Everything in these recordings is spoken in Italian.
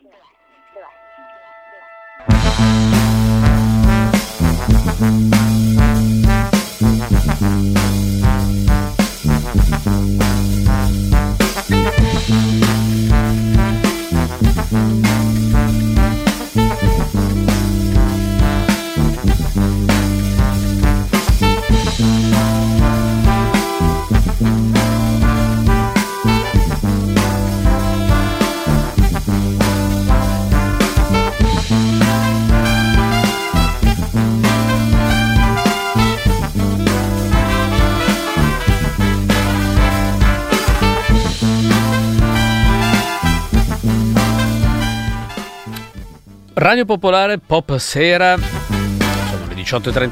Radio Popolare Pop Sera, sono le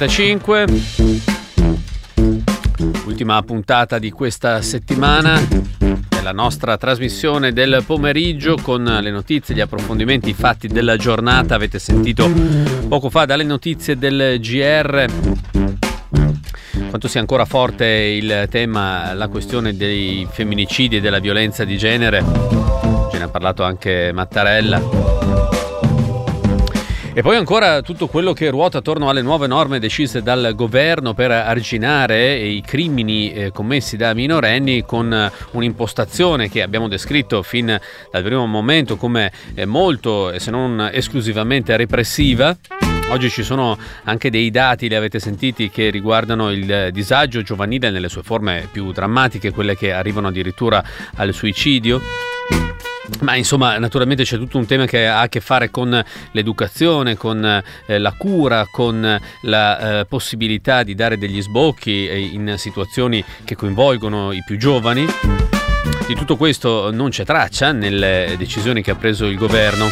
18:35, ultima puntata di questa settimana della nostra trasmissione del pomeriggio con le notizie, gli approfondimenti, i fatti della giornata. Avete sentito poco fa dalle notizie del GR quanto sia ancora forte il tema, la questione dei femminicidi e della violenza di genere. Ce ne ha parlato anche Mattarella. E poi ancora tutto quello che ruota attorno alle nuove norme decise dal governo per arginare i crimini commessi da minorenni, con un'impostazione che abbiamo descritto fin dal primo momento come molto, se non esclusivamente, repressiva. Oggi ci sono anche dei dati, li avete sentiti, che riguardano il disagio giovanile nelle sue forme più drammatiche, quelle che arrivano addirittura al suicidio. Ma insomma, naturalmente c'è tutto un tema che ha a che fare con l'educazione, con la cura, con la possibilità di dare degli sbocchi in situazioni che coinvolgono i più giovani. Di tutto questo non c'è traccia nelle decisioni che ha preso il governo.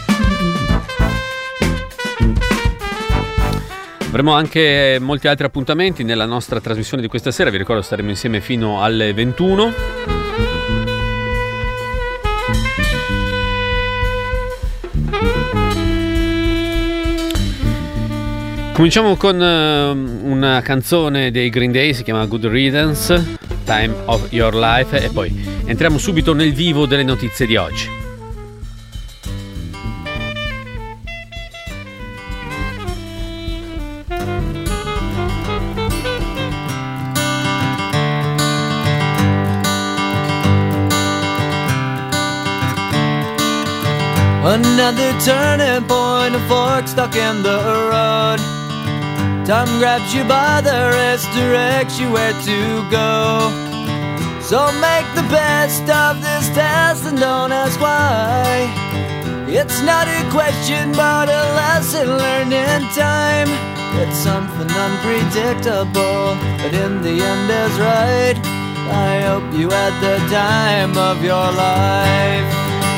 Avremo anche molti altri appuntamenti nella nostra trasmissione di questa sera. Vi ricordo, staremo insieme fino alle 21. Cominciamo con una canzone dei Green Day, si chiama Good Riddance, Time of Your Life, e poi entriamo subito nel vivo delle notizie di oggi. Another turning point, a fork stuck in the road. Time grabs you by the wrist, directs you where to go. So make the best of this test and don't ask why. It's not a question but a lesson learned in time. It's something unpredictable, but in the end is right. I hope you had the time of your life.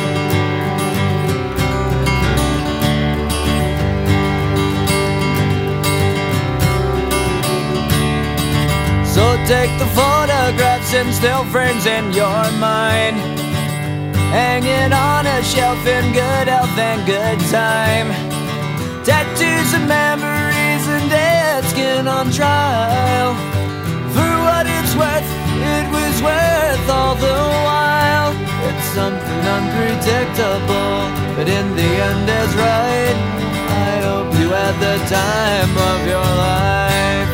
So take the photographs and still frames in your mind, hanging on a shelf in good health and good time. Tattoos and memories and dead skin on trial. For what it's worth, it was worth all the while. It's something unpredictable, but in the end is right. I hope you had the time of your life.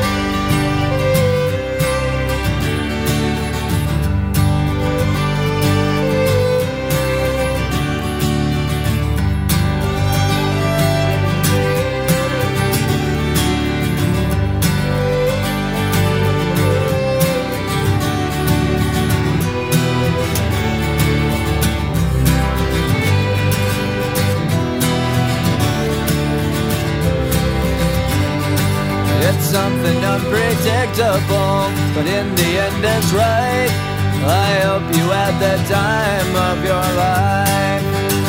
Something unpredictable, but in the end it's right. I hope you had the time of your life.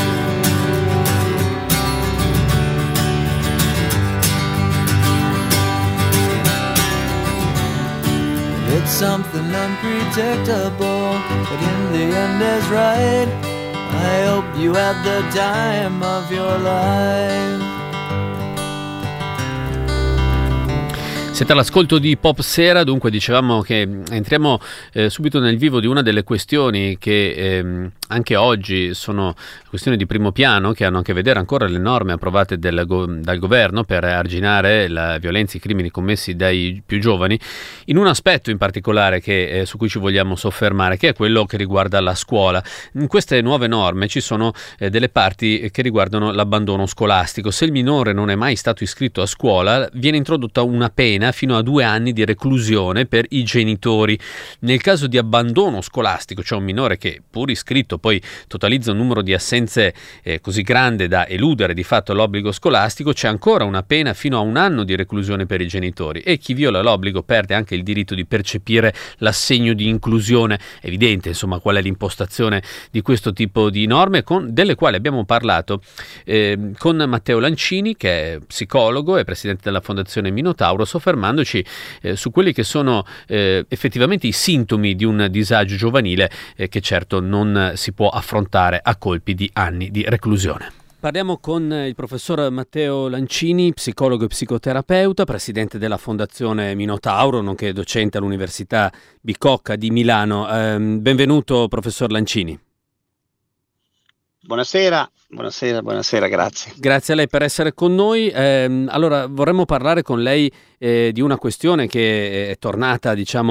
It's something unpredictable, but in the end is right. I hope you had the time of your life. Siete all'ascolto di Pop Sera, dunque dicevamo che entriamo subito nel vivo di una delle questioni che anche oggi sono questioni di primo piano, che hanno a che vedere ancora le norme approvate dal governo per arginare la violenza e i crimini commessi dai più giovani, in un aspetto in particolare su cui ci vogliamo soffermare, che è quello che riguarda la scuola. In queste nuove norme ci sono delle parti che riguardano l'abbandono scolastico. Se il minore non è mai stato iscritto a scuola, viene introdotta una pena fino a 2 anni di reclusione per i genitori. Nel caso di abbandono scolastico, cioè un minore che pur iscritto poi totalizza un numero di assenze così grande da eludere di fatto l'obbligo scolastico, c'è ancora una pena fino a 1 anno di reclusione per i genitori, e chi viola l'obbligo perde anche il diritto di percepire l'assegno di inclusione. Evidente insomma qual è l'impostazione di questo tipo di norme, delle quali abbiamo parlato con Matteo Lancini, che è psicologo e presidente della Fondazione Minotauro, soffermandoci su quelli che sono effettivamente i sintomi di un disagio giovanile che certo non si può affrontare a colpi di anni di reclusione. Parliamo con il professor Matteo Lancini, psicologo e psicoterapeuta, presidente della Fondazione Minotauro, nonché docente all'Università Bicocca di Milano. Benvenuto professor Lancini. Buonasera, grazie. Grazie a lei per essere con noi. Allora, vorremmo parlare con lei di una questione che è tornata,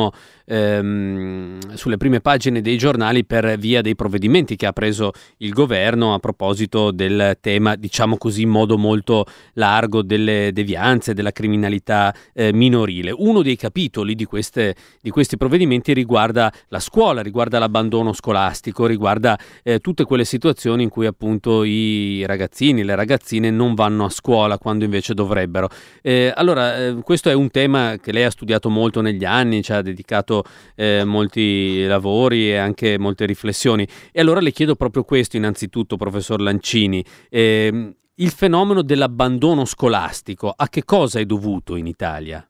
sulle prime pagine dei giornali per via dei provvedimenti che ha preso il governo a proposito del tema, diciamo così, in modo molto largo, delle devianze, della criminalità minorile. Uno dei capitoli di questi provvedimenti riguarda la scuola, riguarda l'abbandono scolastico, riguarda tutte quelle situazioni in cui appunto i ragazzini, le ragazzine non vanno a scuola quando invece dovrebbero. Questo è un tema che lei ha studiato molto negli anni, ci ha dedicato molti lavori e anche molte riflessioni. E allora le chiedo proprio questo innanzitutto, professor Lancini. Il fenomeno dell'abbandono scolastico, a che cosa è dovuto in Italia?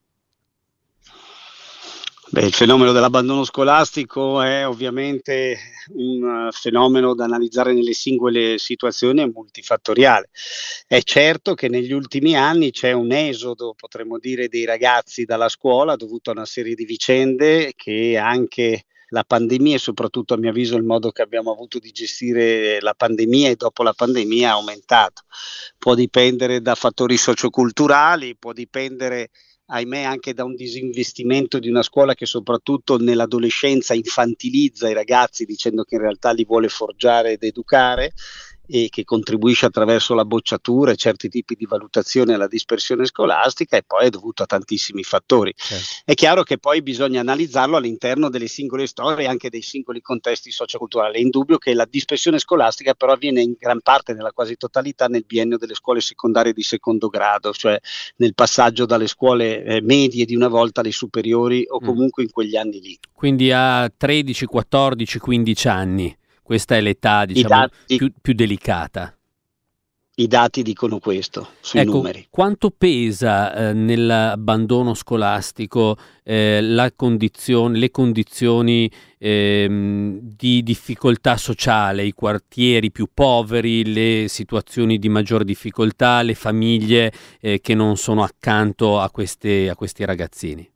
Il fenomeno dell'abbandono scolastico è ovviamente un fenomeno da analizzare nelle singole situazioni, è multifattoriale. È certo che negli ultimi anni c'è un esodo, potremmo dire, dei ragazzi dalla scuola dovuto a una serie di vicende che anche la pandemia e soprattutto, a mio avviso, il modo che abbiamo avuto di gestire la pandemia e dopo la pandemia ha aumentato. Può dipendere da fattori socioculturali, può dipendere, ahimè, anche da un disinvestimento di una scuola che soprattutto nell'adolescenza infantilizza i ragazzi dicendo che in realtà li vuole forgiare ed educare, e che contribuisce attraverso la bocciatura e certi tipi di valutazione alla dispersione scolastica, e poi è dovuto a tantissimi fattori. Certo. È chiaro che poi bisogna analizzarlo all'interno delle singole storie e anche dei singoli contesti socioculturali. È indubbio che la dispersione scolastica però avviene in gran parte, nella quasi totalità, nel biennio delle scuole secondarie di secondo grado, cioè nel passaggio dalle scuole medie di una volta alle superiori o comunque in quegli anni lì. Quindi a 13, 14, 15 anni. Questa è l'età, più delicata. I dati dicono questo, sui numeri. Quanto pesa nell'abbandono scolastico le condizioni di difficoltà sociale, i quartieri più poveri, le situazioni di maggior difficoltà, le famiglie che non sono accanto a questi ragazzini?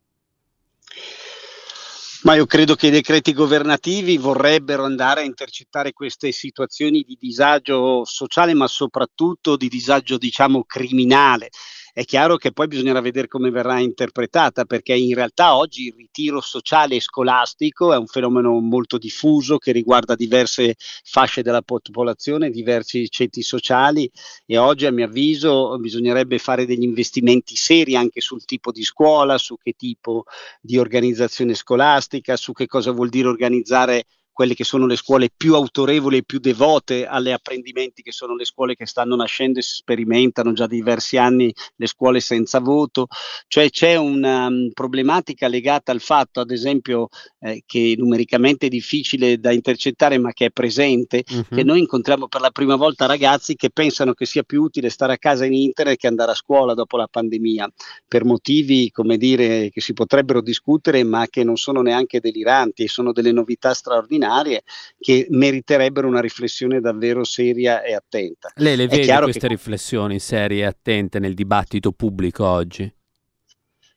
Ma io credo che i decreti governativi vorrebbero andare a intercettare queste situazioni di disagio sociale, ma soprattutto di disagio, criminale. È chiaro che poi bisognerà vedere come verrà interpretata, perché in realtà oggi il ritiro sociale e scolastico è un fenomeno molto diffuso che riguarda diverse fasce della popolazione, diversi ceti sociali, e oggi, a mio avviso, bisognerebbe fare degli investimenti seri anche sul tipo di scuola, su che tipo di organizzazione scolastica, su che cosa vuol dire organizzare quelle che sono le scuole più autorevoli e più devote alle apprendimenti, che sono le scuole che stanno nascendo e si sperimentano già da diversi anni, le scuole senza voto. Cioè c'è una problematica legata al fatto, ad esempio, che numericamente è difficile da intercettare ma che è presente, che noi incontriamo per la prima volta ragazzi che pensano che sia più utile stare a casa in internet che andare a scuola dopo la pandemia, per motivi, che si potrebbero discutere ma che non sono neanche deliranti, e sono delle novità straordinarie che meriterebbero una riflessione davvero seria e attenta. Lei le vede queste riflessioni serie e attente nel dibattito pubblico oggi?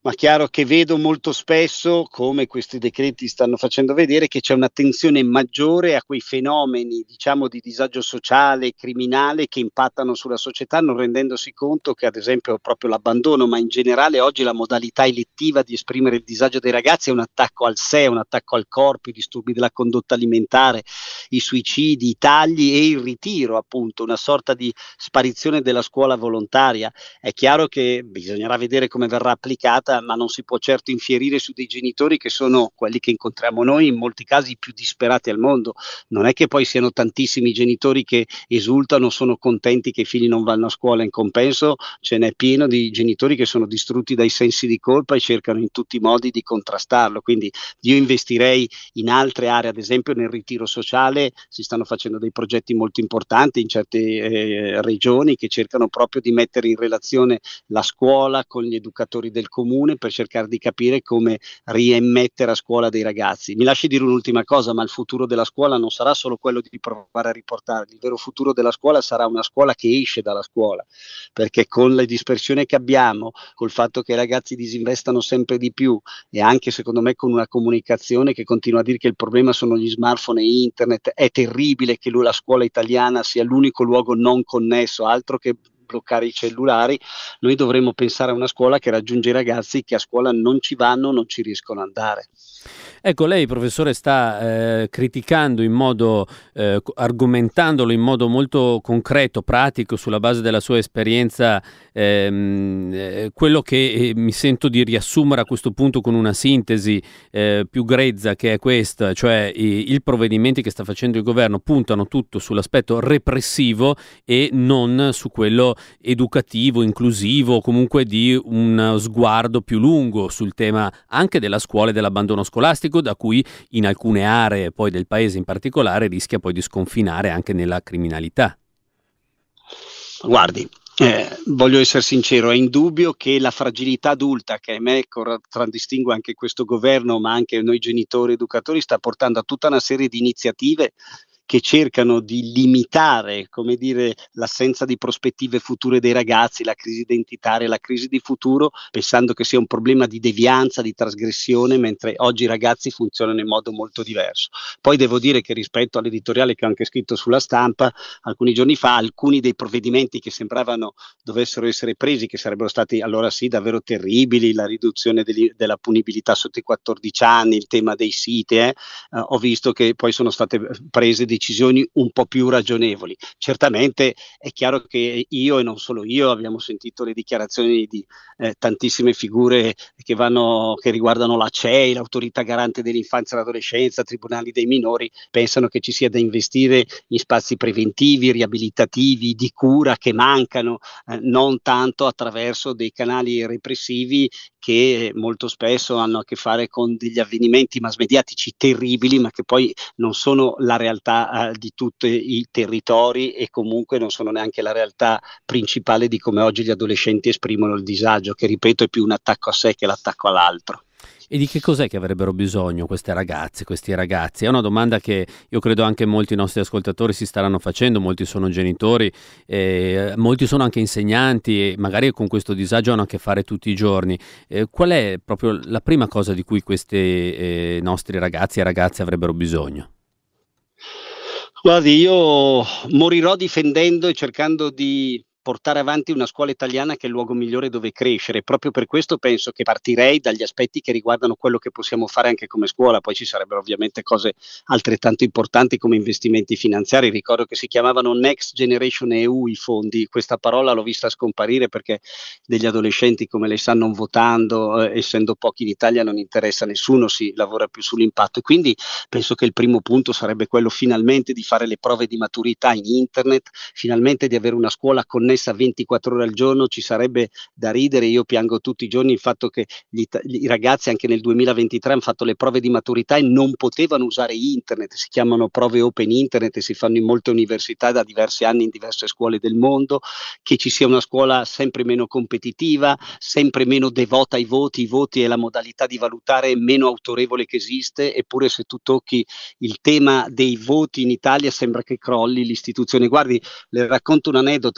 Ma chiaro che vedo molto spesso, come questi decreti stanno facendo vedere, che c'è un'attenzione maggiore a quei fenomeni, diciamo, di disagio sociale, criminale che impattano sulla società, non rendendosi conto che ad esempio proprio l'abbandono, ma in generale oggi la modalità elettiva di esprimere il disagio dei ragazzi è un attacco al sé, un attacco al corpo, i disturbi della condotta alimentare, i suicidi, i tagli e il ritiro, appunto, una sorta di sparizione della scuola volontaria. È chiaro che bisognerà vedere come verrà applicata, ma non si può certo infierire su dei genitori che sono quelli che incontriamo noi, in molti casi i più disperati al mondo. Non è che poi siano tantissimi i genitori che esultano, sono contenti che i figli non vanno a scuola, in compenso ce n'è pieno di genitori che sono distrutti dai sensi di colpa e cercano in tutti i modi di contrastarlo. Quindi io investirei in altre aree, ad esempio nel ritiro sociale si stanno facendo dei progetti molto importanti in certe regioni che cercano proprio di mettere in relazione la scuola con gli educatori del comune per cercare di capire come rimettere a scuola dei ragazzi. Mi lasci dire un'ultima cosa, ma il futuro della scuola non sarà solo quello di provare a riportarli, il vero futuro della scuola sarà una scuola che esce dalla scuola, perché con la dispersione che abbiamo, col fatto che i ragazzi disinvestano sempre di più e anche secondo me con una comunicazione che continua a dire che il problema sono gli smartphone e internet, è terribile che la scuola italiana sia l'unico luogo non connesso, altro che bloccare i cellulari. Noi dovremmo pensare a una scuola che raggiunge i ragazzi che a scuola non ci vanno, non ci riescono ad andare. Ecco, lei professore sta criticando in modo, argomentandolo in modo molto concreto, pratico, sulla base della sua esperienza, quello che mi sento di riassumere a questo punto con una sintesi più grezza, che è questa, cioè i provvedimenti che sta facendo il governo puntano tutto sull'aspetto repressivo e non su quello educativo, inclusivo, comunque di un sguardo più lungo sul tema anche della scuola e dell'abbandono scolastico, da cui in alcune aree poi del paese in particolare rischia poi di sconfinare anche nella criminalità. Guardi, voglio essere sincero, è indubbio che la fragilità adulta che ahimè contraddistingue anche questo governo, ma anche noi genitori, educatori, sta portando a tutta una serie di iniziative che cercano di limitare, come dire, l'assenza di prospettive future dei ragazzi, la crisi identitaria, la crisi di futuro, pensando che sia un problema di devianza, di trasgressione, mentre oggi i ragazzi funzionano in modo molto diverso. Poi devo dire che rispetto all'editoriale che ho anche scritto sulla Stampa alcuni giorni fa, alcuni dei provvedimenti che sembravano dovessero essere presi, che sarebbero stati allora sì davvero terribili, la riduzione della punibilità sotto i 14 anni, il tema dei siti, ho visto che poi sono state prese decisioni un po' più ragionevoli. Certamente è chiaro che io e non solo io abbiamo sentito le dichiarazioni di tantissime figure che riguardano la CEI, l'autorità garante dell'infanzia e l'adolescenza, tribunali dei minori, pensano che ci sia da investire in spazi preventivi, riabilitativi, di cura che mancano, non tanto attraverso dei canali repressivi che molto spesso hanno a che fare con degli avvenimenti mass mediatici terribili, ma che poi non sono la realtà di tutti i territori e comunque non sono neanche la realtà principale di come oggi gli adolescenti esprimono il disagio, che ripeto è più un attacco a sé che l'attacco all'altro. E di che cos'è che avrebbero bisogno queste ragazze, questi ragazzi? È una domanda che io credo anche molti nostri ascoltatori si staranno facendo, molti sono genitori, molti sono anche insegnanti e magari con questo disagio hanno a che fare tutti i giorni. Qual è proprio la prima cosa di cui questi nostri ragazzi e ragazze avrebbero bisogno? Guardi, io morirò difendendo e cercando di portare avanti una scuola italiana che è il luogo migliore dove crescere. Proprio per questo penso che partirei dagli aspetti che riguardano quello che possiamo fare anche come scuola. Poi ci sarebbero ovviamente cose altrettanto importanti come investimenti finanziari. Ricordo che si chiamavano Next Generation EU i fondi. Questa parola l'ho vista scomparire perché degli adolescenti, come lei sa, non votando, essendo pochi in Italia, non interessa a nessuno, si lavora più sull'impatto. E quindi penso che il primo punto sarebbe quello finalmente di fare le prove di maturità in internet, finalmente di avere una scuola connessa 24 ore al giorno. Ci sarebbe da ridere, io piango tutti i giorni il fatto che i ragazzi anche nel 2023 hanno fatto le prove di maturità e non potevano usare internet, si chiamano prove open internet e si fanno in molte università da diversi anni in diverse scuole del mondo, che ci sia una scuola sempre meno competitiva, sempre meno devota ai voti, i voti è la modalità di valutare meno autorevole che esiste, eppure se tu tocchi il tema dei voti in Italia sembra che crolli l'istituzione. Guardi, le racconto un aneddoto, non faccio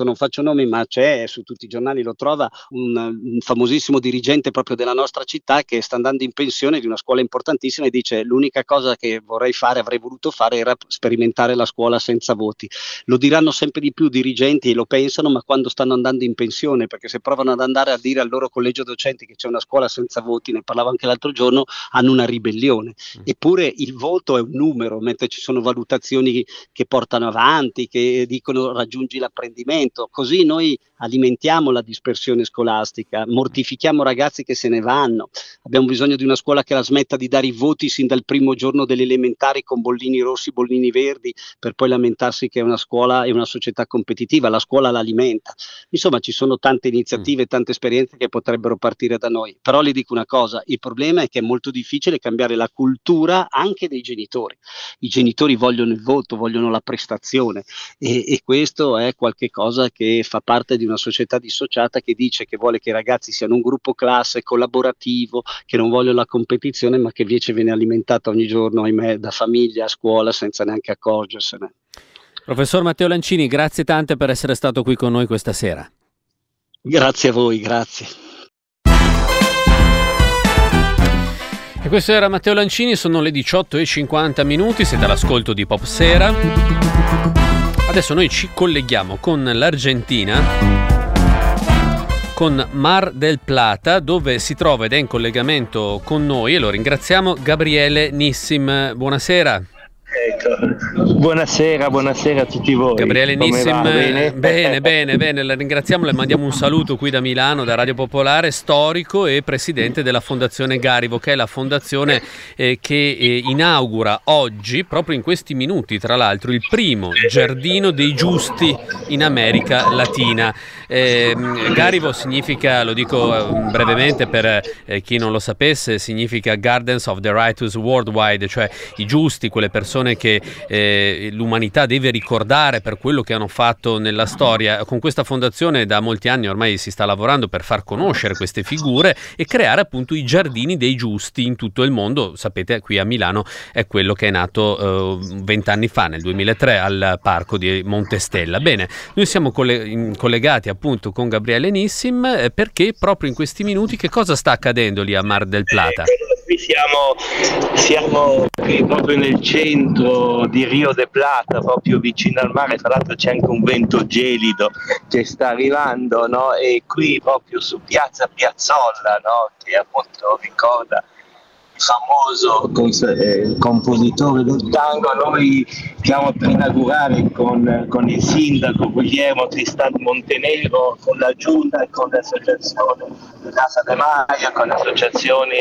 nomi, ma c'è su tutti i giornali, lo trova un famosissimo dirigente proprio della nostra città che sta andando in pensione di una scuola importantissima e dice: l'unica cosa che avrei voluto fare era sperimentare la scuola senza voti. Lo diranno sempre di più dirigenti e lo pensano, ma quando stanno andando in pensione, perché se provano ad andare a dire al loro collegio docenti che c'è una scuola senza voti, ne parlavo anche l'altro giorno, hanno una ribellione. Eppure il voto è un numero, mentre ci sono valutazioni che portano avanti, che dicono raggiungi l'apprendimento. Così noi alimentiamo la dispersione scolastica, mortifichiamo ragazzi che se ne vanno. Abbiamo bisogno di una scuola che la smetta di dare i voti sin dal primo giorno delle elementari con bollini rossi, bollini verdi, per poi lamentarsi che è una scuola e una società competitiva. La scuola l'alimenta. Insomma, ci sono tante iniziative, tante esperienze che potrebbero partire da noi. Però le dico una cosa, il problema è che è molto difficile cambiare la cultura anche dei genitori. I genitori vogliono il voto, vogliono la prestazione e questo è qualche cosa che fa parte di una società dissociata che dice che vuole che i ragazzi siano un gruppo classe collaborativo, che non vogliono la competizione, ma che invece viene alimentata ogni giorno, ahimè, da famiglia a scuola senza neanche accorgersene. Professor Matteo Lancini, grazie tante per essere stato qui con noi questa sera. Grazie a voi, grazie. E questo era Matteo Lancini, sono le 18:50, siete all'ascolto di Pop Sera. Adesso noi ci colleghiamo con l'Argentina, con Mar del Plata, dove si trova ed è in collegamento con noi, e lo ringraziamo, Gabriele Nissim. Buonasera. Ecco. Buonasera a tutti voi. Gabriele Nissim, bene? Bene, la ringraziamo, le mandiamo un saluto qui da Milano, da Radio Popolare, storico e presidente della Fondazione Garivo, che è la fondazione che inaugura oggi, proprio in questi minuti tra l'altro, il primo giardino dei giusti in America Latina. Garivo significa, lo dico brevemente per chi non lo sapesse, significa Gardens of the Righteous Worldwide, cioè i giusti, quelle persone che l'umanità deve ricordare per quello che hanno fatto nella storia. Con questa fondazione da molti anni ormai si sta lavorando per far conoscere queste figure e creare appunto i giardini dei giusti in tutto il mondo. Sapete, qui a Milano è quello che è nato 20 anni fa, nel 2003, al parco di Montestella. Bene, noi siamo collegati appunto con Gabriele Nissim perché proprio in questi minuti che cosa sta accadendo lì a Mar del Plata? Qui siamo qui proprio nel centro di Rio de Plata, proprio vicino al mare. Tra l'altro c'è anche un vento gelido che sta arrivando, no? E qui proprio su Piazza Piazzolla, no? Che appunto ricorda il famoso compositore del tango. Noi stiamo per inaugurare con il sindaco Guillermo Tristan Montenegro, con la giunta e con l'associazione Casa de Maia, con le associazioni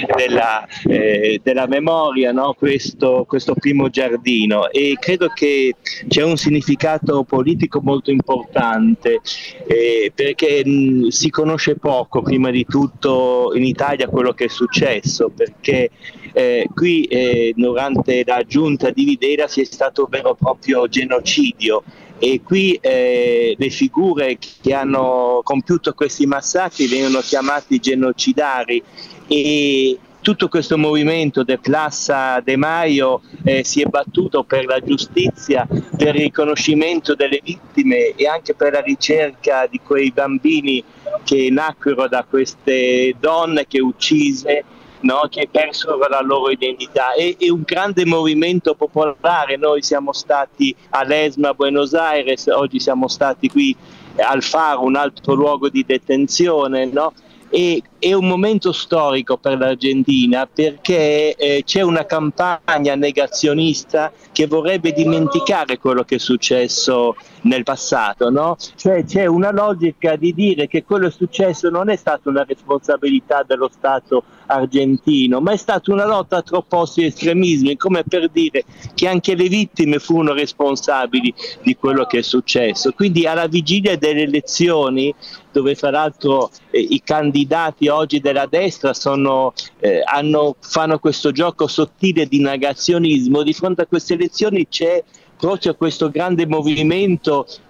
della memoria, no? questo primo giardino, e credo che c'è un significato politico molto importante perché si conosce poco, prima di tutto in Italia, quello che è successo, perché qui durante la giunta di Videla si è stato un vero e proprio genocidio. E qui le figure che hanno compiuto questi massacri vengono chiamati genocidari, e tutto questo movimento de Plaza de Mayo si è battuto per la giustizia, per il riconoscimento delle vittime e anche per la ricerca di quei bambini che nacquero da queste donne che uccise, no? Che persero la loro identità. È un grande movimento popolare. Noi siamo stati all'ESMA a Buenos Aires, oggi siamo stati qui al Faro, un altro luogo di detenzione, no? E è un momento storico per l'Argentina perché c'è una campagna negazionista che vorrebbe dimenticare quello che è successo nel passato, no? Cioè c'è una logica di dire che quello successo non è stata una responsabilità dello Stato argentino, ma è stata una lotta tra opposti estremismi, come per dire che anche le vittime furono responsabili di quello che è successo. Quindi alla vigilia delle elezioni, dove fra l'altro i candidati oggi della destra fanno questo gioco sottile di negazionismo, di fronte a queste elezioni c'è proprio questo grande movimento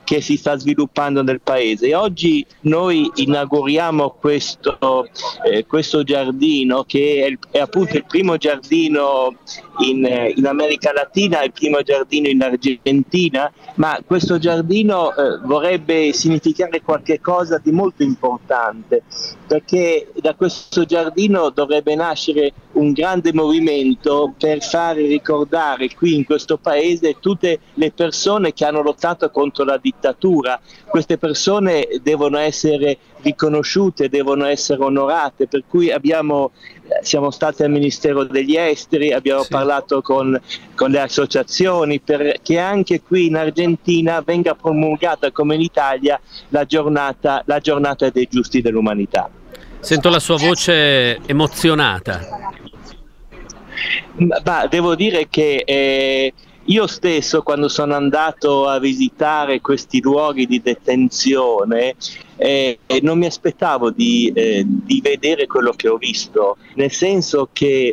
che si sta sviluppando nel paese. E oggi noi inauguriamo questo giardino, che è appunto il primo giardino in America Latina, il primo giardino in Argentina, ma questo giardino vorrebbe significare qualche cosa di molto importante, perché da questo giardino dovrebbe nascere un grande movimento per fare ricordare qui in questo paese tutte le persone che hanno lottato contro la dittatura. Queste persone devono essere riconosciute, devono essere onorate, per cui siamo stati al Ministero degli Esteri, abbiamo parlato con le associazioni perché anche qui in Argentina venga promulgata come in Italia la giornata dei giusti dell'umanità. Sento la sua voce emozionata. Ma devo dire che io stesso, quando sono andato a visitare questi luoghi di detenzione, non mi aspettavo di vedere quello che ho visto, nel senso che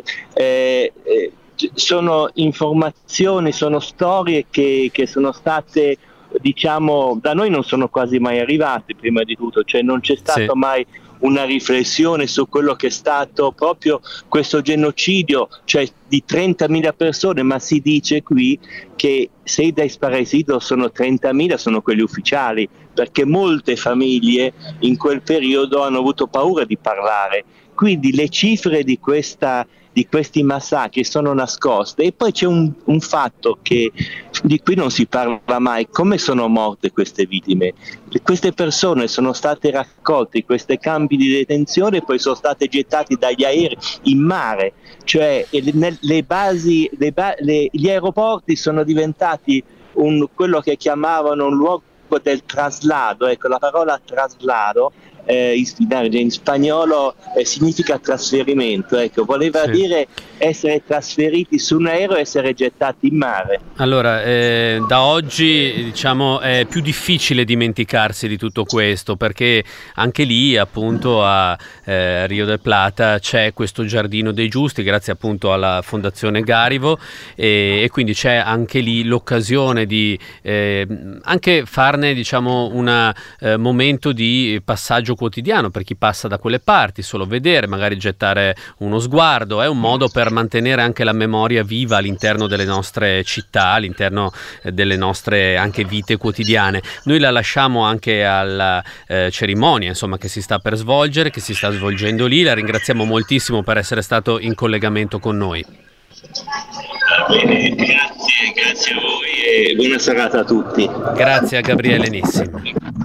sono informazioni, sono storie che sono state, diciamo, da noi non sono quasi mai arrivate, prima di tutto, cioè non c'è stato mai una riflessione su quello che è stato proprio questo genocidio, cioè di 30.000 persone, ma si dice qui che se i desaparecidos sono 30.000 sono quelli ufficiali, perché molte famiglie in quel periodo hanno avuto paura di parlare. Quindi le cifre di questi massacri sono nascoste. E poi c'è un fatto di cui non si parla mai: come sono morte queste vittime? Queste persone sono state raccolte in questi campi di detenzione e poi sono state gettate dagli aerei in mare, cioè gli aeroporti sono diventati quello che chiamavano un luogo del traslado. Ecco, la parola traslado in spagnolo significa trasferimento, ecco, voleva dire essere trasferiti su un aereo e essere gettati in mare. Allora, da oggi, diciamo, è più difficile dimenticarsi di tutto questo, perché anche lì, appunto, a Rio del Plata c'è questo giardino dei giusti, grazie appunto alla Fondazione Garivo, e quindi c'è anche lì l'occasione di anche farne, diciamo, un momento di passaggio quotidiano per chi passa da quelle parti. Solo vedere, magari gettare uno sguardo, è un modo per mantenere anche la memoria viva all'interno delle nostre città, all'interno delle nostre anche vite quotidiane. Noi la lasciamo anche alla cerimonia, insomma, che si sta per svolgere, che si sta svolgendo lì. La ringraziamo moltissimo per essere stato in collegamento con noi. Grazie a voi e buona serata a tutti. Grazie a Gabriele Nissim.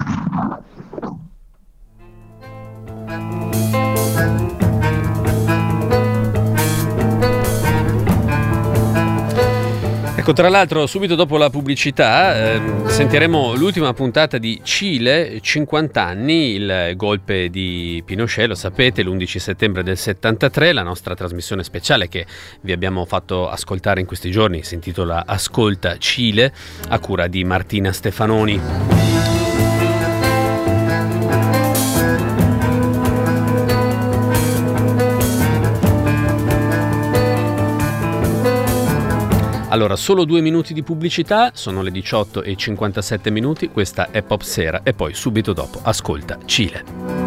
Ecco, tra l'altro, subito dopo la pubblicità sentiremo l'ultima puntata di Cile, 50 anni, il golpe di Pinochet, lo sapete, l'11 settembre del 73, la nostra trasmissione speciale che vi abbiamo fatto ascoltare in questi giorni si intitola Ascolta Cile, a cura di Martina Stefanoni. Allora, solo 2 minuti di pubblicità, sono le 18:57, questa è Pop Sera e poi subito dopo Ascolta Cile.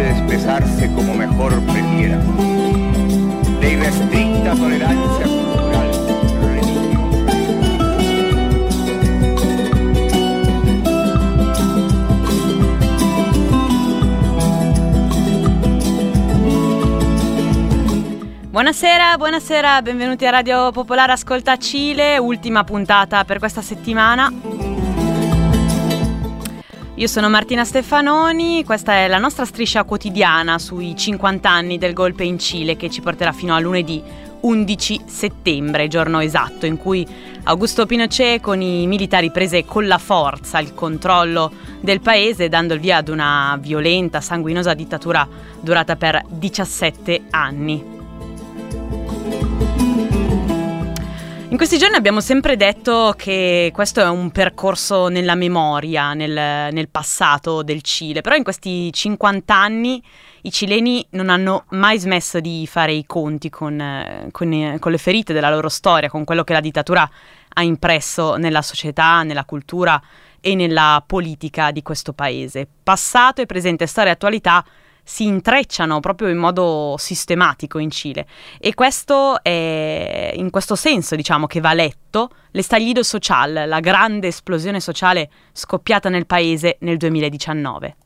Como mejor prefiera. La irrestricta tolerancia cultural. Buonasera, benvenuti a Radio Popolare Ascolta Cile, ultima puntata per questa settimana. Io sono Martina Stefanoni, questa è la nostra striscia quotidiana sui 50 anni del golpe in Cile che ci porterà fino a lunedì 11 settembre, giorno esatto in cui Augusto Pinochet con i militari prese con la forza il controllo del paese, dando il via ad una violenta, sanguinosa dittatura durata per 17 anni. In questi giorni abbiamo sempre detto che questo è un percorso nella memoria, nel passato del Cile, però in questi 50 anni i cileni non hanno mai smesso di fare i conti con le ferite della loro storia, con quello che la dittatura ha impresso nella società, nella cultura e nella politica di questo paese. Passato e presente, storia e attualità si intrecciano proprio in modo sistematico in Cile, e questo è in questo senso, diciamo, che va letto l'estallido social, la grande esplosione sociale scoppiata nel paese nel 2019.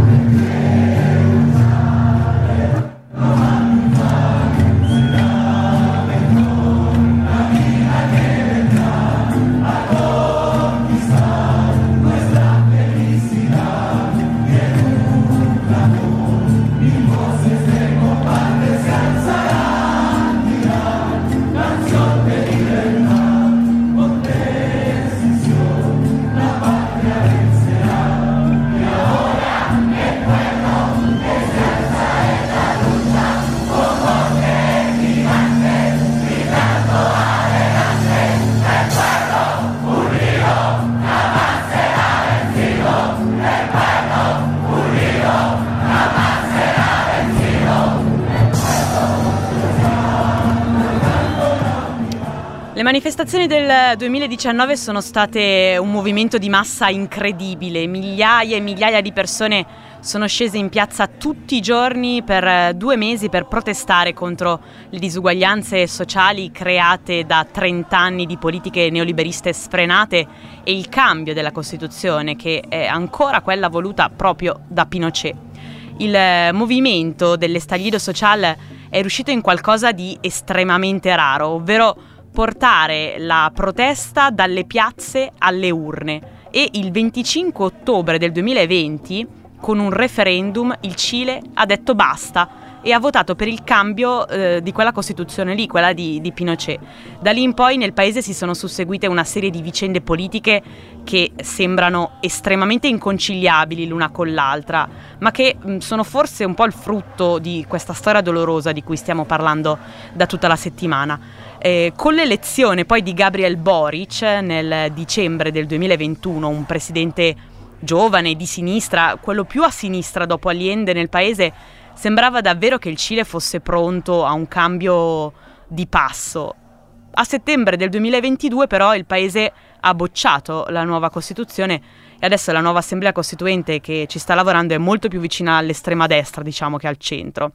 Le manifestazioni del 2019 sono state un movimento di massa incredibile, migliaia e migliaia di persone sono scese in piazza tutti i giorni per 2 mesi per protestare contro le disuguaglianze sociali create da 30 anni di politiche neoliberiste sfrenate e il cambio della Costituzione, che è ancora quella voluta proprio da Pinochet. Il movimento dell'estallido social è riuscito in qualcosa di estremamente raro, ovvero portare la protesta dalle piazze alle urne, e il 25 ottobre del 2020, con un referendum, il Cile ha detto basta e ha votato per il cambio di quella Costituzione lì, quella di Pinochet. Da lì in poi nel paese si sono susseguite una serie di vicende politiche che sembrano estremamente inconciliabili l'una con l'altra, ma che sono forse un po' il frutto di questa storia dolorosa di cui stiamo parlando da tutta la settimana. Con l'elezione poi di Gabriel Boric nel dicembre del 2021, un presidente giovane, di sinistra, quello più a sinistra dopo Allende nel paese, sembrava davvero che il Cile fosse pronto a un cambio di passo. A settembre del 2022 però il paese ha bocciato la nuova Costituzione e adesso la nuova Assemblea Costituente che ci sta lavorando è molto più vicina all'estrema destra, diciamo, che al centro.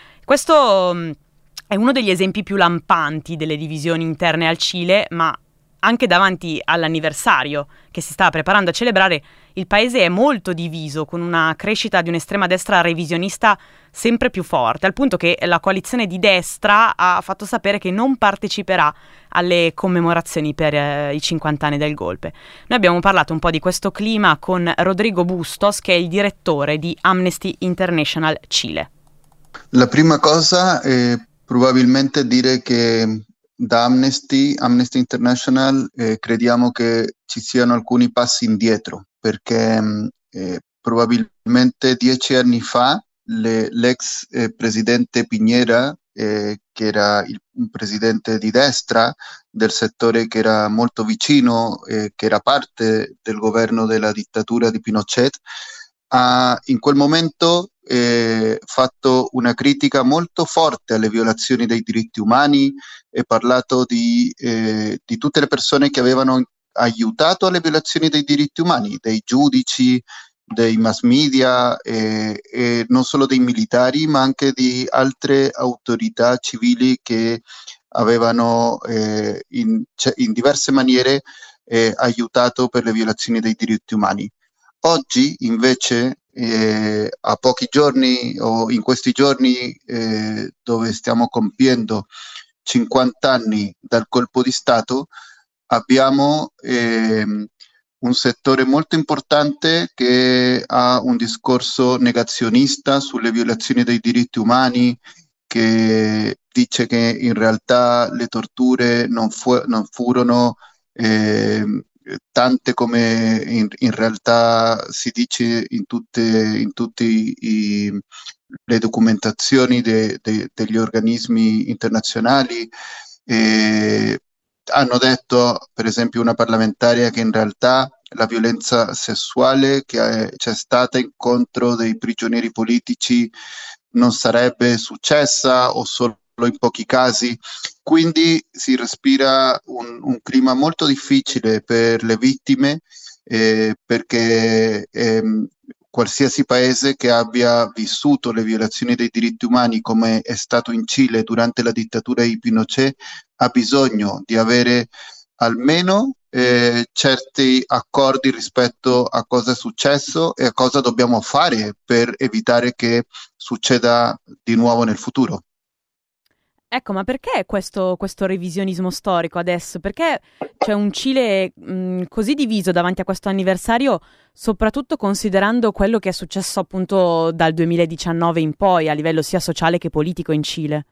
Questo è uno degli esempi più lampanti delle divisioni interne al Cile, ma anche davanti all'anniversario che si sta preparando a celebrare, il paese è molto diviso, con una crescita di un'estrema destra revisionista sempre più forte, al punto che la coalizione di destra ha fatto sapere che non parteciperà alle commemorazioni per i 50 anni del golpe. Noi abbiamo parlato un po' di questo clima con Rodrigo Bustos, che è il direttore di Amnesty International Cile. La prima cosa è probabilmente dire che da Amnesty International crediamo che ci siano alcuni passi indietro, perché probabilmente 10 anni fa l'ex presidente Piñera, che era un presidente di destra del settore che era molto vicino, che era parte del governo della dittatura di Pinochet, ha in quel momento fatto una critica molto forte alle violazioni dei diritti umani e parlato di tutte le persone che avevano aiutato alle violazioni dei diritti umani, dei giudici, dei mass media e non solo dei militari, ma anche di altre autorità civili che avevano in diverse maniere aiutato per le violazioni dei diritti umani. Oggi invece a pochi giorni o in questi giorni dove stiamo compiendo 50 anni dal colpo di Stato, abbiamo un settore molto importante che ha un discorso negazionista sulle violazioni dei diritti umani, che dice che in realtà le torture non furono tante come in realtà si dice in tutte le documentazioni degli organismi internazionali. Hanno detto, per esempio, una parlamentaria che in realtà la violenza sessuale che c'è stata incontro dei prigionieri politici non sarebbe successa o solo in pochi casi. Quindi si respira un clima molto difficile per le vittime, perché qualsiasi paese che abbia vissuto le violazioni dei diritti umani, come è stato in Cile durante la dittatura di Pinochet, ha bisogno di avere almeno certi accordi rispetto a cosa è successo e a cosa dobbiamo fare per evitare che succeda di nuovo nel futuro. Ecco, ma perché questo revisionismo storico adesso? Perché c'è un Cile così diviso davanti a questo anniversario, soprattutto considerando quello che è successo appunto dal 2019 in poi, a livello sia sociale che politico in Cile?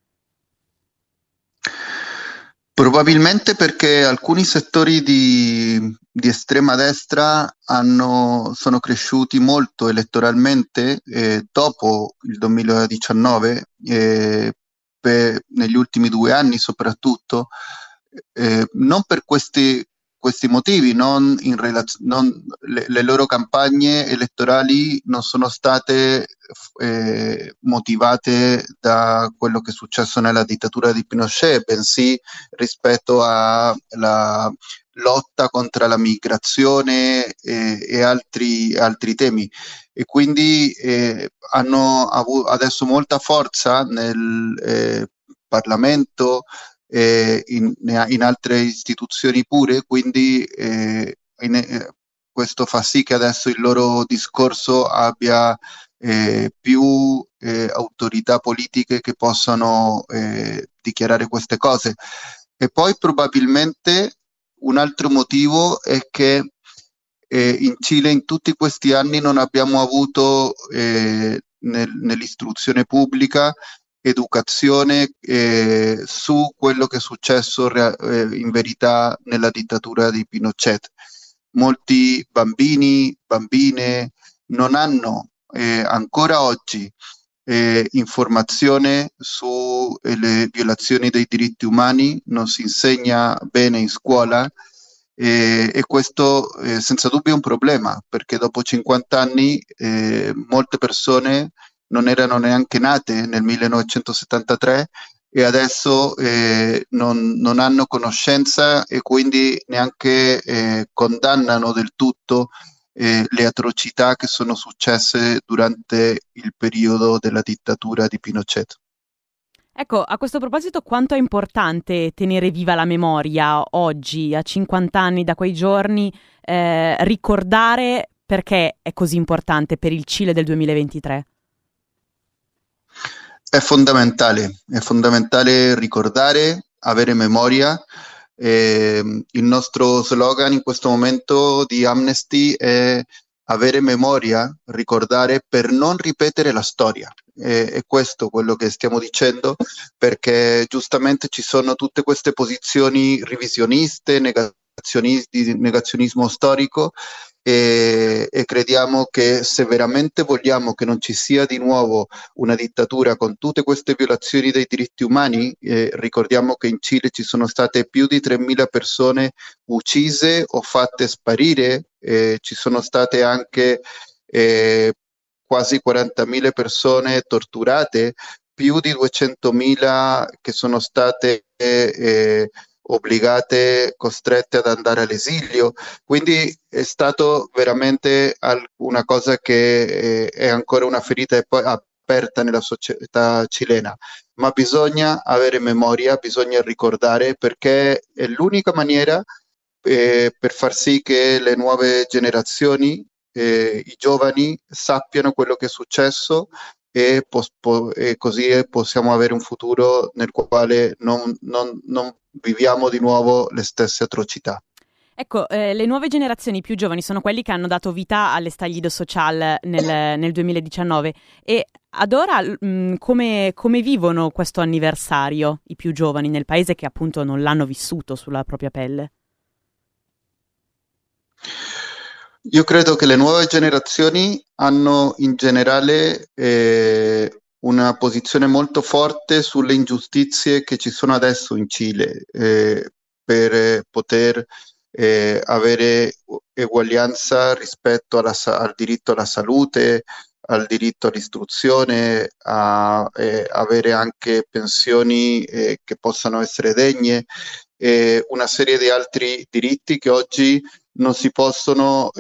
Probabilmente perché alcuni settori di estrema destra sono cresciuti molto elettoralmente dopo il 2019, negli ultimi 2 anni soprattutto, non per questi motivi, le loro campagne elettorali non sono state motivate da quello che è successo nella dittatura di Pinochet, bensì rispetto alla lotta contro la migrazione e altri temi. E quindi hanno adesso molta forza nel Parlamento, in altre istituzioni pure, quindi questo fa sì che adesso il loro discorso abbia più autorità politiche che possano dichiarare queste cose. E poi probabilmente un altro motivo è che in Cile in tutti questi anni non abbiamo avuto nell'istruzione pubblica educazione su quello che è successo in verità nella dittatura di Pinochet. Molti bambini, bambine non hanno ancora oggi informazione sulle violazioni dei diritti umani, non si insegna bene in scuola. E questo senza dubbio è un problema, perché dopo 50 anni molte persone non erano neanche nate nel 1973 e adesso non hanno conoscenza e quindi neanche condannano del tutto le atrocità che sono successe durante il periodo della dittatura di Pinochet. Ecco, a questo proposito, quanto è importante tenere viva la memoria oggi, a 50 anni da quei giorni, ricordare perché è così importante per il Cile del 2023? È fondamentale ricordare, avere memoria. Il nostro slogan in questo momento di Amnesty è avere memoria, ricordare per non ripetere la storia. È questo quello che stiamo dicendo, perché giustamente ci sono tutte queste posizioni revisioniste, negazionismo storico, e crediamo che se veramente vogliamo che non ci sia di nuovo una dittatura con tutte queste violazioni dei diritti umani, ricordiamo che in Cile ci sono state più di 3.000 persone uccise o fatte sparire, ci sono state anche quasi 40.000 persone torturate, più di 200.000 che sono state obbligate, costrette ad andare all'esilio. Quindi è stato veramente una cosa che è ancora una ferita aperta nella società cilena, ma bisogna avere memoria, bisogna ricordare, perché è l'unica maniera per far sì che le nuove generazioni i giovani sappiano quello che è successo e così possiamo avere un futuro nel quale non viviamo di nuovo le stesse atrocità. Ecco, le nuove generazioni più giovani sono quelli che hanno dato vita all'Estallido Social nel 2019 e ad ora come vivono questo anniversario i più giovani nel paese che appunto non l'hanno vissuto sulla propria pelle? Io credo che le nuove generazioni hanno in generale una posizione molto forte sulle ingiustizie che ci sono adesso in Cile, per poter avere eguaglianza rispetto al diritto alla salute, al diritto all'istruzione, a avere anche pensioni che possano essere degne, e una serie di altri diritti che oggi non si possono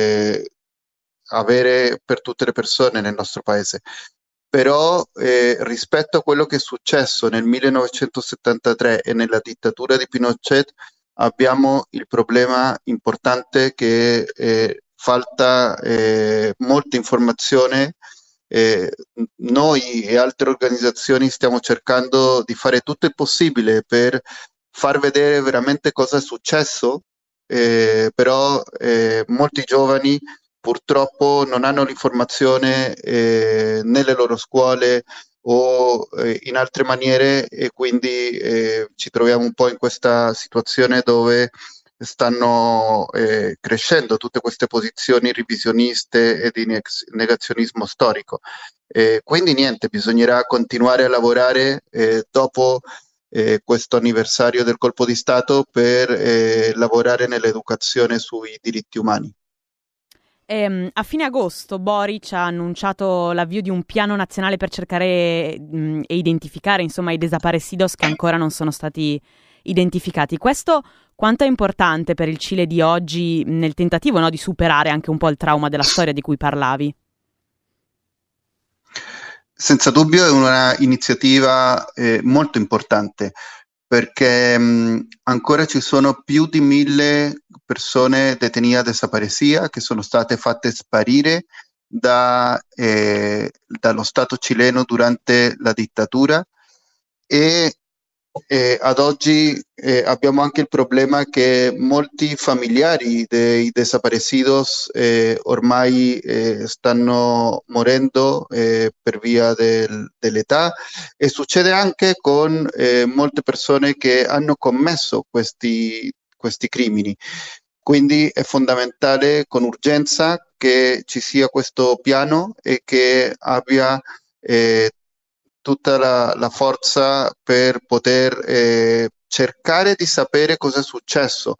avere per tutte le persone nel nostro paese. Però rispetto a quello che è successo nel 1973 e nella dittatura di Pinochet abbiamo il problema importante che falta molta informazione. Noi e altre organizzazioni stiamo cercando di fare tutto il possibile per far vedere veramente cosa è successo, però molti giovani purtroppo non hanno l'informazione nelle loro scuole o in altre maniere, e quindi ci troviamo un po' in questa situazione dove stanno crescendo tutte queste posizioni revisioniste e di negazionismo storico. Quindi niente, bisognerà continuare a lavorare dopo questo anniversario del colpo di Stato per lavorare nell'educazione sui diritti umani. A fine agosto Boric ha annunciato l'avvio di un piano nazionale per cercare e identificare insomma i desaparecidos che ancora non sono stati identificati. Questo quanto è importante per il Cile di oggi nel tentativo, no, di superare anche un po' il trauma della storia di cui parlavi? Senza dubbio è una iniziativa molto importante, perché ancora ci sono più di 1.000 persone detenute desaparecidas che sono state fatte sparire dallo Stato cileno durante la dittatura, e ad oggi abbiamo anche il problema che molti familiari dei desaparecidos ormai stanno morendo per via dell'età, e succede anche con molte persone che hanno commesso questi crimini. Quindi è fondamentale con urgenza che ci sia questo piano e che abbia tutta la forza per poter cercare di sapere cosa è successo.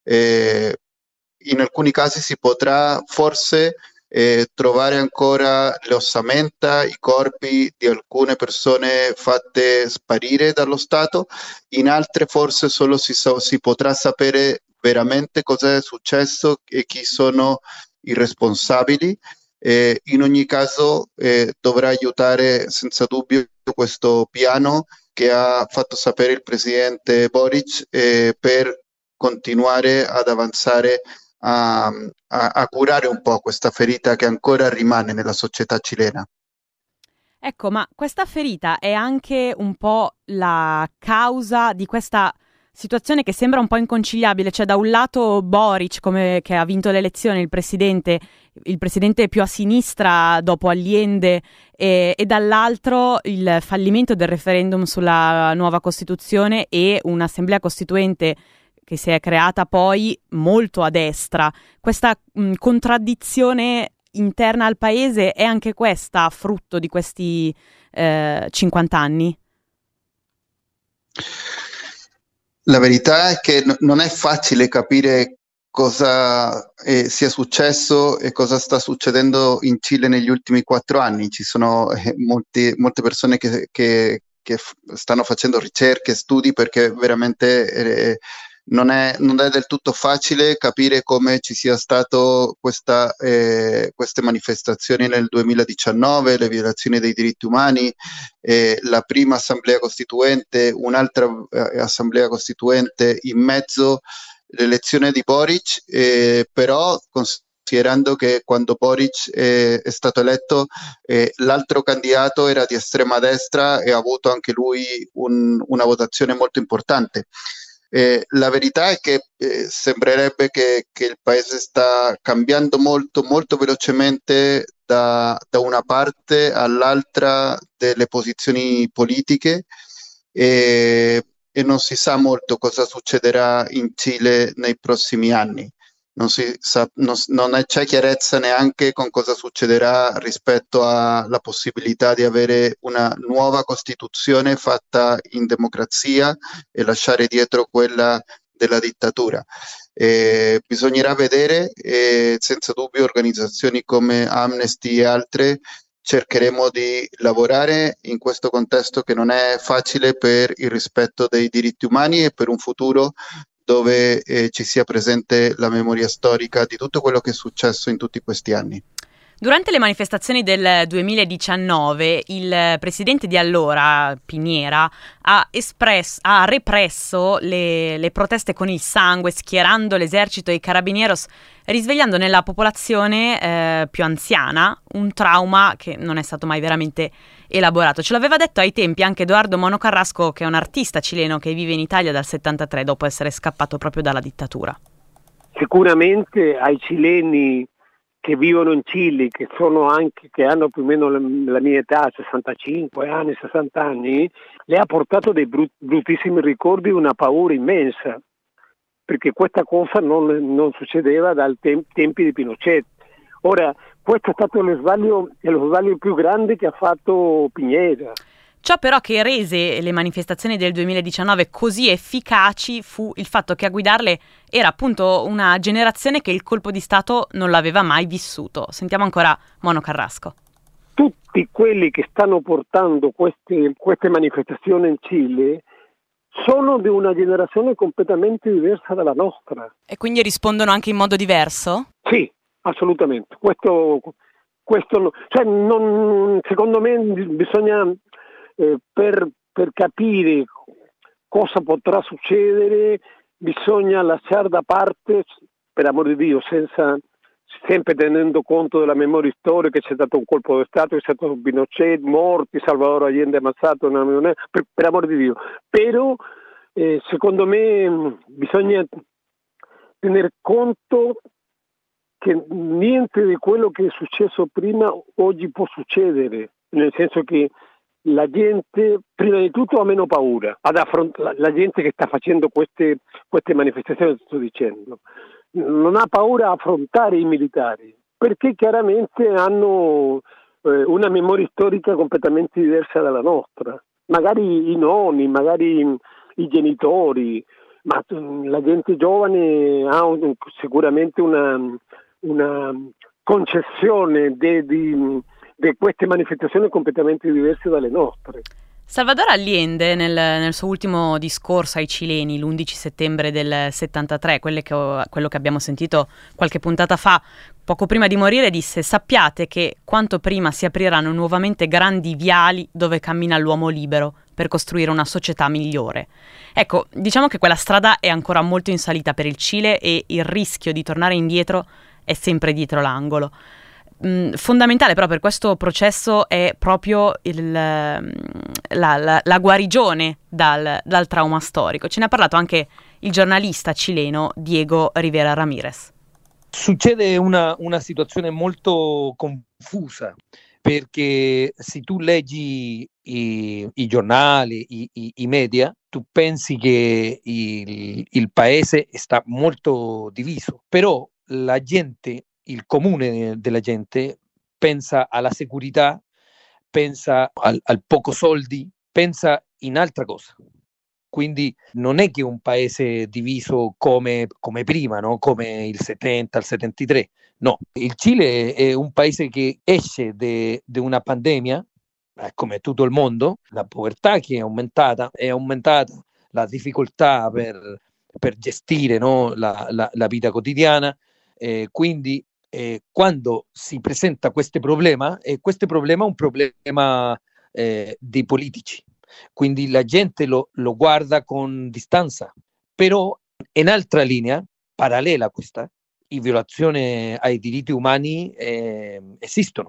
In alcuni casi si potrà forse trovare ancora le ossamenta, i corpi di alcune persone fatte sparire dallo Stato, in altre forse solo si potrà sapere veramente cosa è successo e chi sono i responsabili. In ogni caso dovrà aiutare senza dubbio questo piano che ha fatto sapere il presidente Boric per continuare ad avanzare a curare un po' questa ferita che ancora rimane nella società cilena. Ecco, ma questa ferita è anche un po' la causa di questa situazione che sembra un po' inconciliabile, cioè da un lato Boric che ha vinto le elezioni, il presidente più a sinistra dopo Allende, e dall'altro il fallimento del referendum sulla nuova Costituzione e un'assemblea costituente che si è creata poi molto a destra. Questa contraddizione interna al paese è anche questa frutto di questi 50 anni? La verità è che non è facile capire cosa sia successo e cosa sta succedendo in Cile negli ultimi 4 anni. Ci sono molte persone che stanno facendo ricerche, studi, perché veramente non è del tutto facile capire come ci sia stato queste manifestazioni nel 2019, le violazioni dei diritti umani, la prima assemblea costituente, un'altra assemblea costituente in mezzo, l'elezione di Boric, però considerando che quando Boric è stato eletto l'altro candidato era di estrema destra e ha avuto anche lui una votazione molto importante. La verità è che sembrerebbe che il paese sta cambiando molto, molto velocemente da una parte all'altra delle posizioni politiche e non si sa molto cosa succederà in Cile nei prossimi anni. Non c'è chiarezza neanche con cosa succederà rispetto alla possibilità di avere una nuova Costituzione fatta in democrazia e lasciare dietro quella della dittatura. Bisognerà vedere, senza dubbio organizzazioni come Amnesty e altre cercheremo di lavorare in questo contesto che non è facile per il rispetto dei diritti umani e per un futuro dove ci sia presente la memoria storica di tutto quello che è successo in tutti questi anni. Durante le manifestazioni del 2019 il presidente di allora, Piñera, ha represso le proteste con il sangue, schierando l'esercito e i carabinieros, risvegliando nella popolazione più anziana un trauma che non è stato mai veramente elaborato. Ce l'aveva detto ai tempi anche Edoardo Mono Carrasco, che è un artista cileno che vive in Italia dal 73 dopo essere scappato proprio dalla dittatura. Sicuramente ai cileni che vivono in Cile, che hanno più o meno la mia età, 65 anni, 60 anni, le ha portato dei bruttissimi ricordi, una paura immensa, perché questa cosa non succedeva dai tempi di Pinochet. Ora, questo è stato lo sbaglio più grande che ha fatto Piñera. Ciò però che rese le manifestazioni del 2019 così efficaci fu il fatto che a guidarle era appunto una generazione che il colpo di Stato non l'aveva mai vissuto. Sentiamo ancora Mono Carrasco. Tutti quelli che stanno portando queste manifestazioni in Cile sono di una generazione completamente diversa dalla nostra. E quindi rispondono anche in modo diverso? Sì, assolutamente. Secondo me bisogna... Per capire cosa potrà succedere bisogna lasciare da parte, per amor di Dio, sempre tenendo conto della memoria storica, che c'è stato un colpo di Stato, c'è stato Pinochet, morti, Salvador Allende ammazzato, per amor di Dio. Però secondo me bisogna tener conto che niente di quello che è successo prima oggi può succedere, nel senso che la gente prima di tutto ha meno paura la gente che sta facendo queste manifestazioni, sto dicendo, non ha paura a affrontare i militari perché chiaramente hanno una memoria storica completamente diversa dalla nostra, magari i nonni, magari i genitori, ma la gente giovane ha sicuramente una concezione di queste manifestazioni completamente diverse dalle nostre. Salvador Allende nel suo ultimo discorso ai cileni l'11 settembre del 73, quello che abbiamo sentito qualche puntata fa, poco prima di morire, disse: sappiate che quanto prima si apriranno nuovamente grandi viali dove cammina l'uomo libero per costruire una società migliore. Ecco, diciamo che quella strada è ancora molto in salita per il Cile e il rischio di tornare indietro è sempre dietro l'angolo. Fondamentale però per questo processo è proprio la guarigione dal trauma storico. Ce ne ha parlato anche il giornalista cileno Diego Rivera Ramirez. Succede una situazione molto confusa, perché se tu leggi i giornali, i media, tu pensi che il paese sta molto diviso, però la gente, il comune della gente pensa alla sicurezza, pensa al poco soldi, pensa in altra cosa. Quindi non è che un paese diviso come prima, no? Come il 70, il 73. No, il Cile è un paese che esce da una pandemia, come tutto il mondo, la povertà che è aumentata la difficoltà per gestire, no? la vita quotidiana. Quindi quando si presenta questo problema è un problema dei politici, quindi la gente lo guarda con distanza. Però in altra linea, parallela a questa, i violazioni ai diritti umani esistono,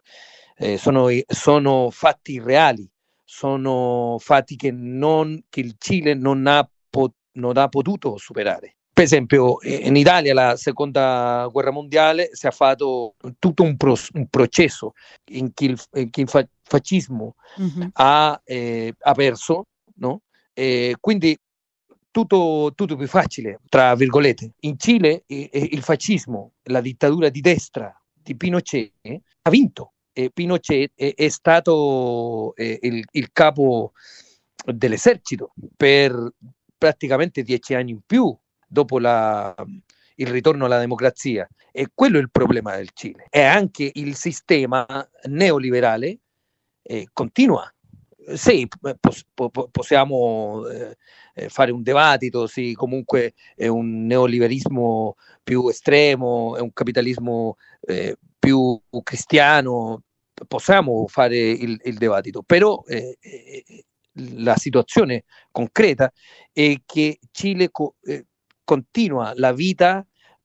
sono fatti reali, sono fatti che il Cile non ha potuto superare. Per esempio, in Italia la seconda guerra mondiale si è fatto tutto un processo in cui il fascismo ha perso, no? Quindi tutto più facile, tra virgolette. In Cile il fascismo, la dittatura di destra di Pinochet ha vinto. Pinochet è stato il capo dell'esercito per praticamente 10 anni in più dopo il ritorno alla democrazia, e quello è il problema del Cile. E anche il sistema neoliberale continua. Sì, possiamo fare un dibattito, sì, comunque è un neoliberismo più estremo, è un capitalismo più cristiano, possiamo fare il dibattito, però la situazione concreta è che Cile continua la vita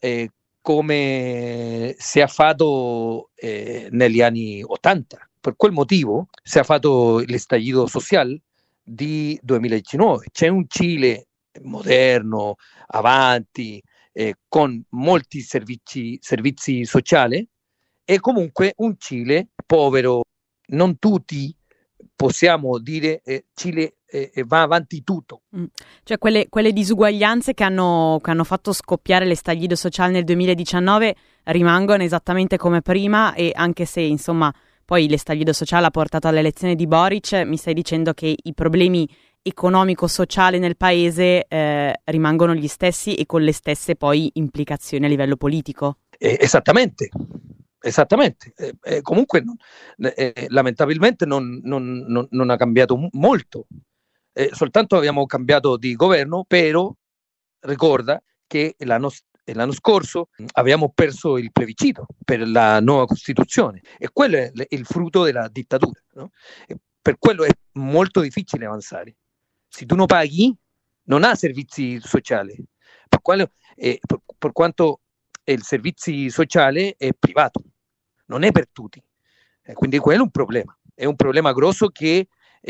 come si è fatto negli anni 80. Per quel motivo si è fatto l'estallido sociale di 2019. C'è un Cile moderno, avanti, con molti servizi sociali, e comunque un Cile povero. Non tutti possiamo dire Cile va avanti tutto. Cioè quelle disuguaglianze che hanno fatto scoppiare l'estallido sociale nel 2019 rimangono esattamente come prima, e anche se insomma poi l'estallido sociale ha portato all'elezione di Boric, mi stai dicendo che i problemi economico-sociali nel paese rimangono gli stessi e con le stesse poi implicazioni a livello politico? Esattamente. Comunque lamentabilmente non ha cambiato molto, soltanto abbiamo cambiato di governo, però ricorda che l'anno scorso abbiamo perso il plebiscito per la nuova Costituzione, e quello è il frutto della dittatura, no? E per quello è molto difficile avanzare. Se tu non paghi, non ha servizi sociali, per quanto il servizio sociale è privato, non è per tutti, quindi quello è un problema grosso che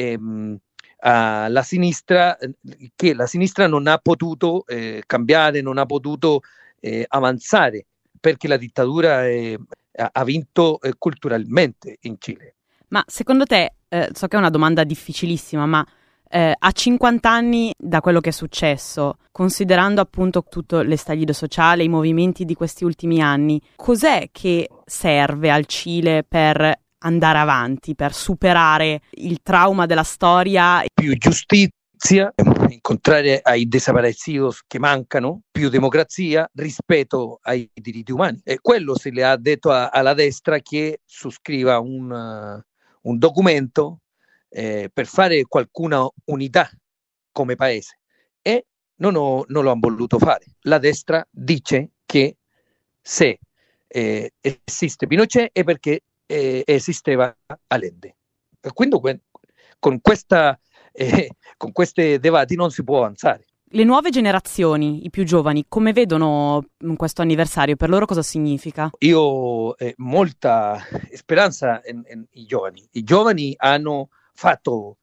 la sinistra non ha potuto cambiare, non ha potuto avanzare, perché la dittatura ha vinto culturalmente in Cile. Ma secondo te, so che è una domanda difficilissima, ma a 50 anni da quello che è successo, considerando appunto tutto l'estallido sociale, i movimenti di questi ultimi anni, cos'è che serve al Cile per andare avanti, per superare il trauma della storia? Più giustizia, incontrare ai desaparecidos che mancano, più democrazia, rispetto ai diritti umani. E quello se le ha detto alla destra che sottoscriva un documento per fare qualcuna unità come paese, e non lo hanno voluto fare. La destra dice che se esiste Pinochet è perché esisteva Allende. Quindi con questi debatti non si può avanzare. Le nuove generazioni, i più giovani, come vedono questo anniversario? Per loro cosa significa? Io ho molta speranza in giovani. I giovani hanno fatto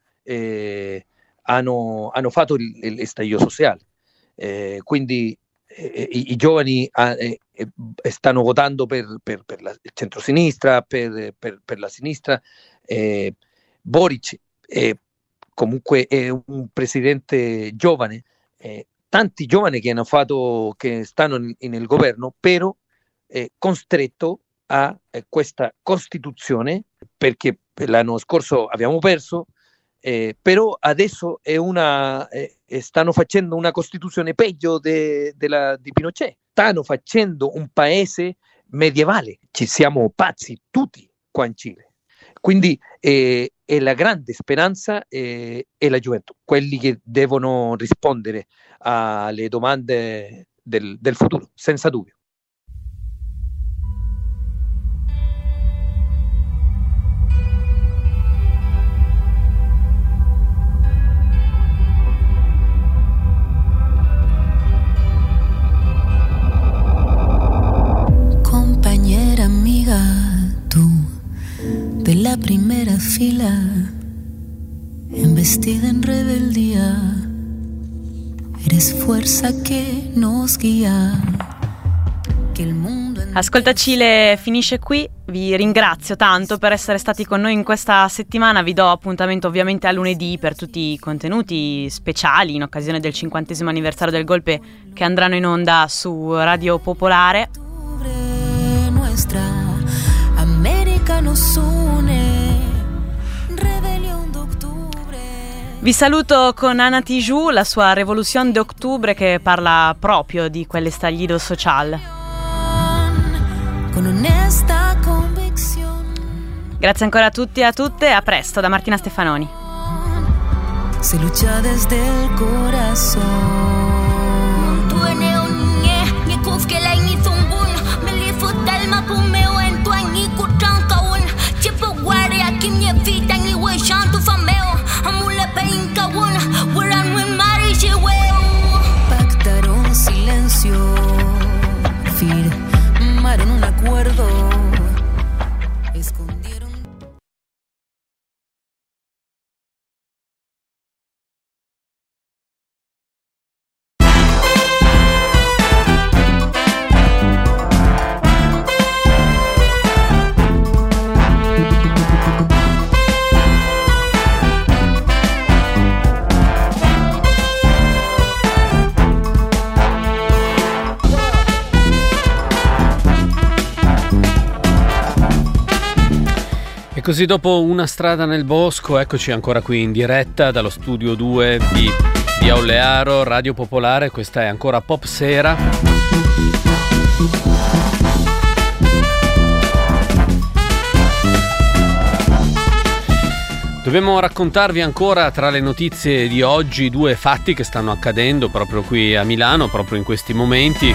l'estallido sociale, quindi i giovani stanno votando per il centrosinistra, per la sinistra. Boric comunque è un presidente giovane, tanti giovani che stanno nel governo, però costretto a questa Costituzione, perché l'anno scorso abbiamo perso, però adesso stanno facendo una Costituzione peggio di Pinochet. Stanno facendo un paese medievale. Ci siamo pazzi tutti qua in Cile. Quindi la grande speranza è la gioventù, quelli che devono rispondere alle domande del futuro, senza dubbio. fila, embestida en rebeldía, eres fuerza que nos guía. Ascolta Cile finisce qui, vi ringrazio tanto per essere stati con noi in questa settimana, vi do appuntamento ovviamente a lunedì per tutti i contenuti speciali in occasione del 50° anniversario del golpe che andranno in onda su Radio Popolare. Vi saluto con Ana Tijoux, la sua Revolución de Octubre, che parla proprio di quell'estallido social. Grazie ancora a tutti e a tutte, a presto da Martina Stefanoni. Se lucha desde el corazón. Pactaron silencio, firmaron un acuerdo, escondieron. E così dopo Una strada nel bosco, eccoci ancora qui in diretta dallo studio 2 di Aulearo, Radio Popolare. Questa è ancora Pop Sera. Dobbiamo raccontarvi ancora tra le notizie di oggi 2 fatti che stanno accadendo proprio qui a Milano, proprio in questi momenti.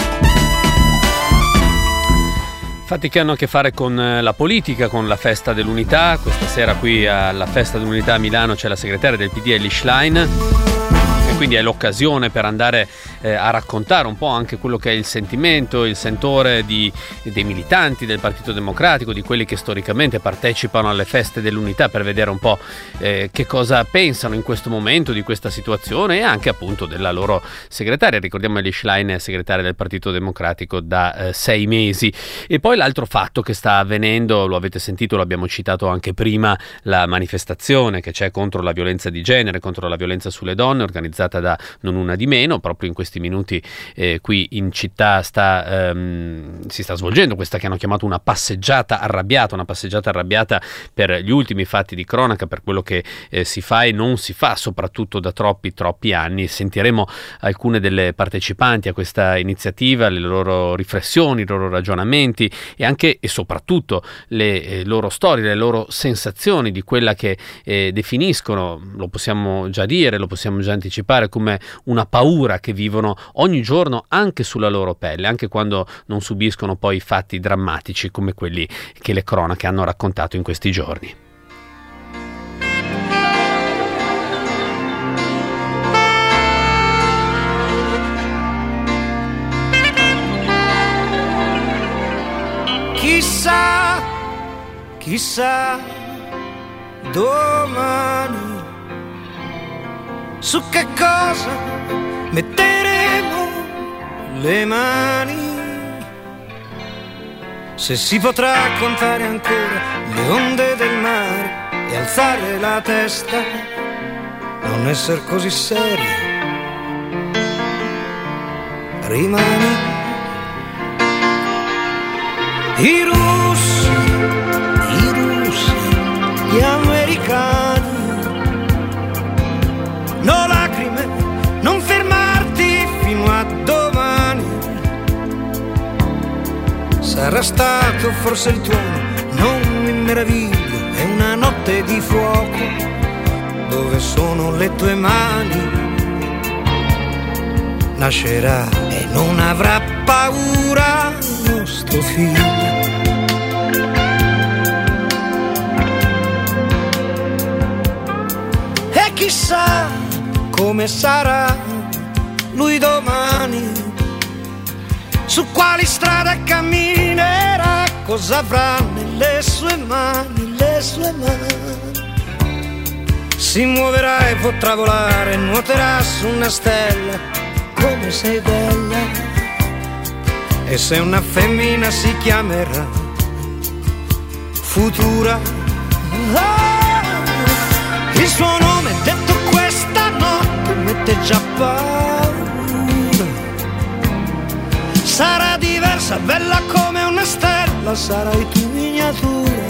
Fatti che hanno a che fare con la politica, con la Festa dell'Unità. Questa sera qui alla Festa dell'Unità a Milano c'è la segretaria del PD Elly Schlein, e quindi è l'occasione per andare a raccontare un po' anche quello che è il sentimento, il sentore dei militanti del Partito Democratico, di quelli che storicamente partecipano alle Feste dell'Unità, per vedere un po' che cosa pensano in questo momento di questa situazione, e anche appunto della loro segretaria. Ricordiamo Elly Schlein è segretaria del Partito Democratico da 6 mesi. E poi l'altro fatto che sta avvenendo, lo avete sentito, lo abbiamo citato anche prima, la manifestazione che c'è contro la violenza di genere, contro la violenza sulle donne, organizzata da Non Una di Meno. Proprio in questi minuti qui in città si sta svolgendo questa che hanno chiamato una passeggiata arrabbiata per gli ultimi fatti di cronaca, per quello che si fa e non si fa, soprattutto da troppi anni. Sentiremo alcune delle partecipanti a questa iniziativa, le loro riflessioni, i loro ragionamenti e anche e soprattutto le loro storie, le loro sensazioni di quella che definiscono, lo possiamo già dire, lo possiamo già anticipare, come una paura che vivono ogni giorno anche sulla loro pelle, anche quando non subiscono poi fatti drammatici come quelli che le cronache hanno raccontato in questi giorni. Chissà domani su che cosa metteremo le mani, se si potrà contare ancora le onde del mare e alzare la testa, non essere così seri, rimani. I russi, gli americani, no lacrime, non fermarti fino a domani. Sarà stato forse il tuono, non mi meraviglio, è una notte di fuoco, dove sono le tue mani? Nascerà e non avrà paura nostro figlio. E chissà come sarà lui domani, su quali strade camminerà, cosa avrà nelle le sue mani, le sue mani. Si muoverà e potrà volare, nuoterà su una stella, come sei bella. E se una femmina si chiamerà Futura, il suo nome detto questa notte mette già paura. Sarà diversa, bella come una stella, sarai tu miniatura.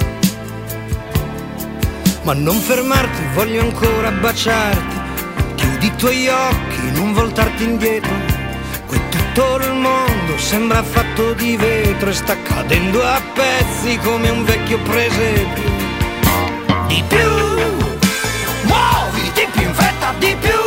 Ma non fermarti, voglio ancora baciarti. Chiudi i tuoi occhi, non voltarti indietro. Qui tutto il mondo sembra fatto di vetro e sta cadendo a pezzi come un vecchio presepio. Di più, muovi, di più in fretta, di più,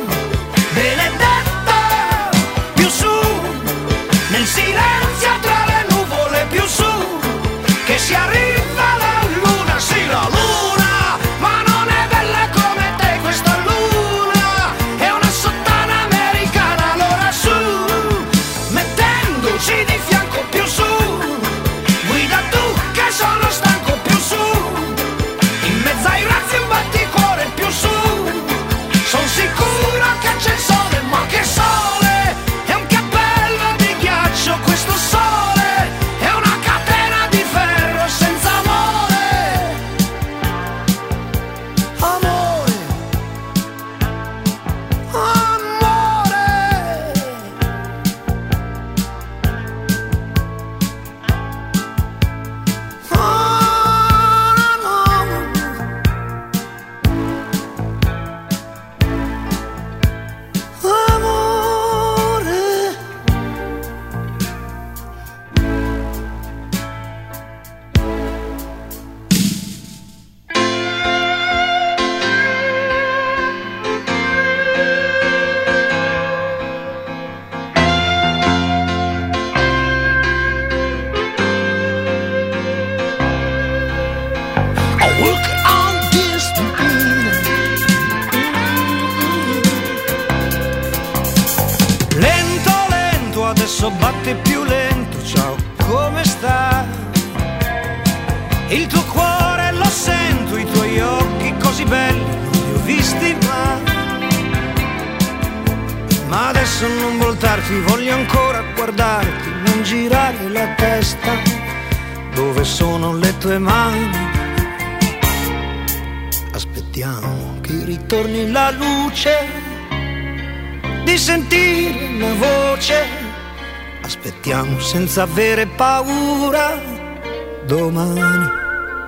benedetta, più su, nel silenzio tra le nuvole, più su, che si arriva alla luna, sì la luna, ma non è bella come te questa luna, è una sottana americana, allora su, mettendoci di fianco, più su, guida tu che sono stanco, più su, in mezzo ai razzi un batticuore, più su, son sicuro che c'è il sole, ma che sole, è un cappello di ghiaccio questo sole, è una catena di ferro senza amore, amore, amore. Work on this lento, lento, adesso batte più lento. Ciao, come stai? Il tuo cuore lo sento, i tuoi occhi così belli non li ho visti mai. Ma adesso non voltarti, voglio ancora guardarti, non girare la testa. Dove sono le tue mani? Aspettiamo che ritorni la luce, di sentire una voce. Aspettiamo senza avere paura domani.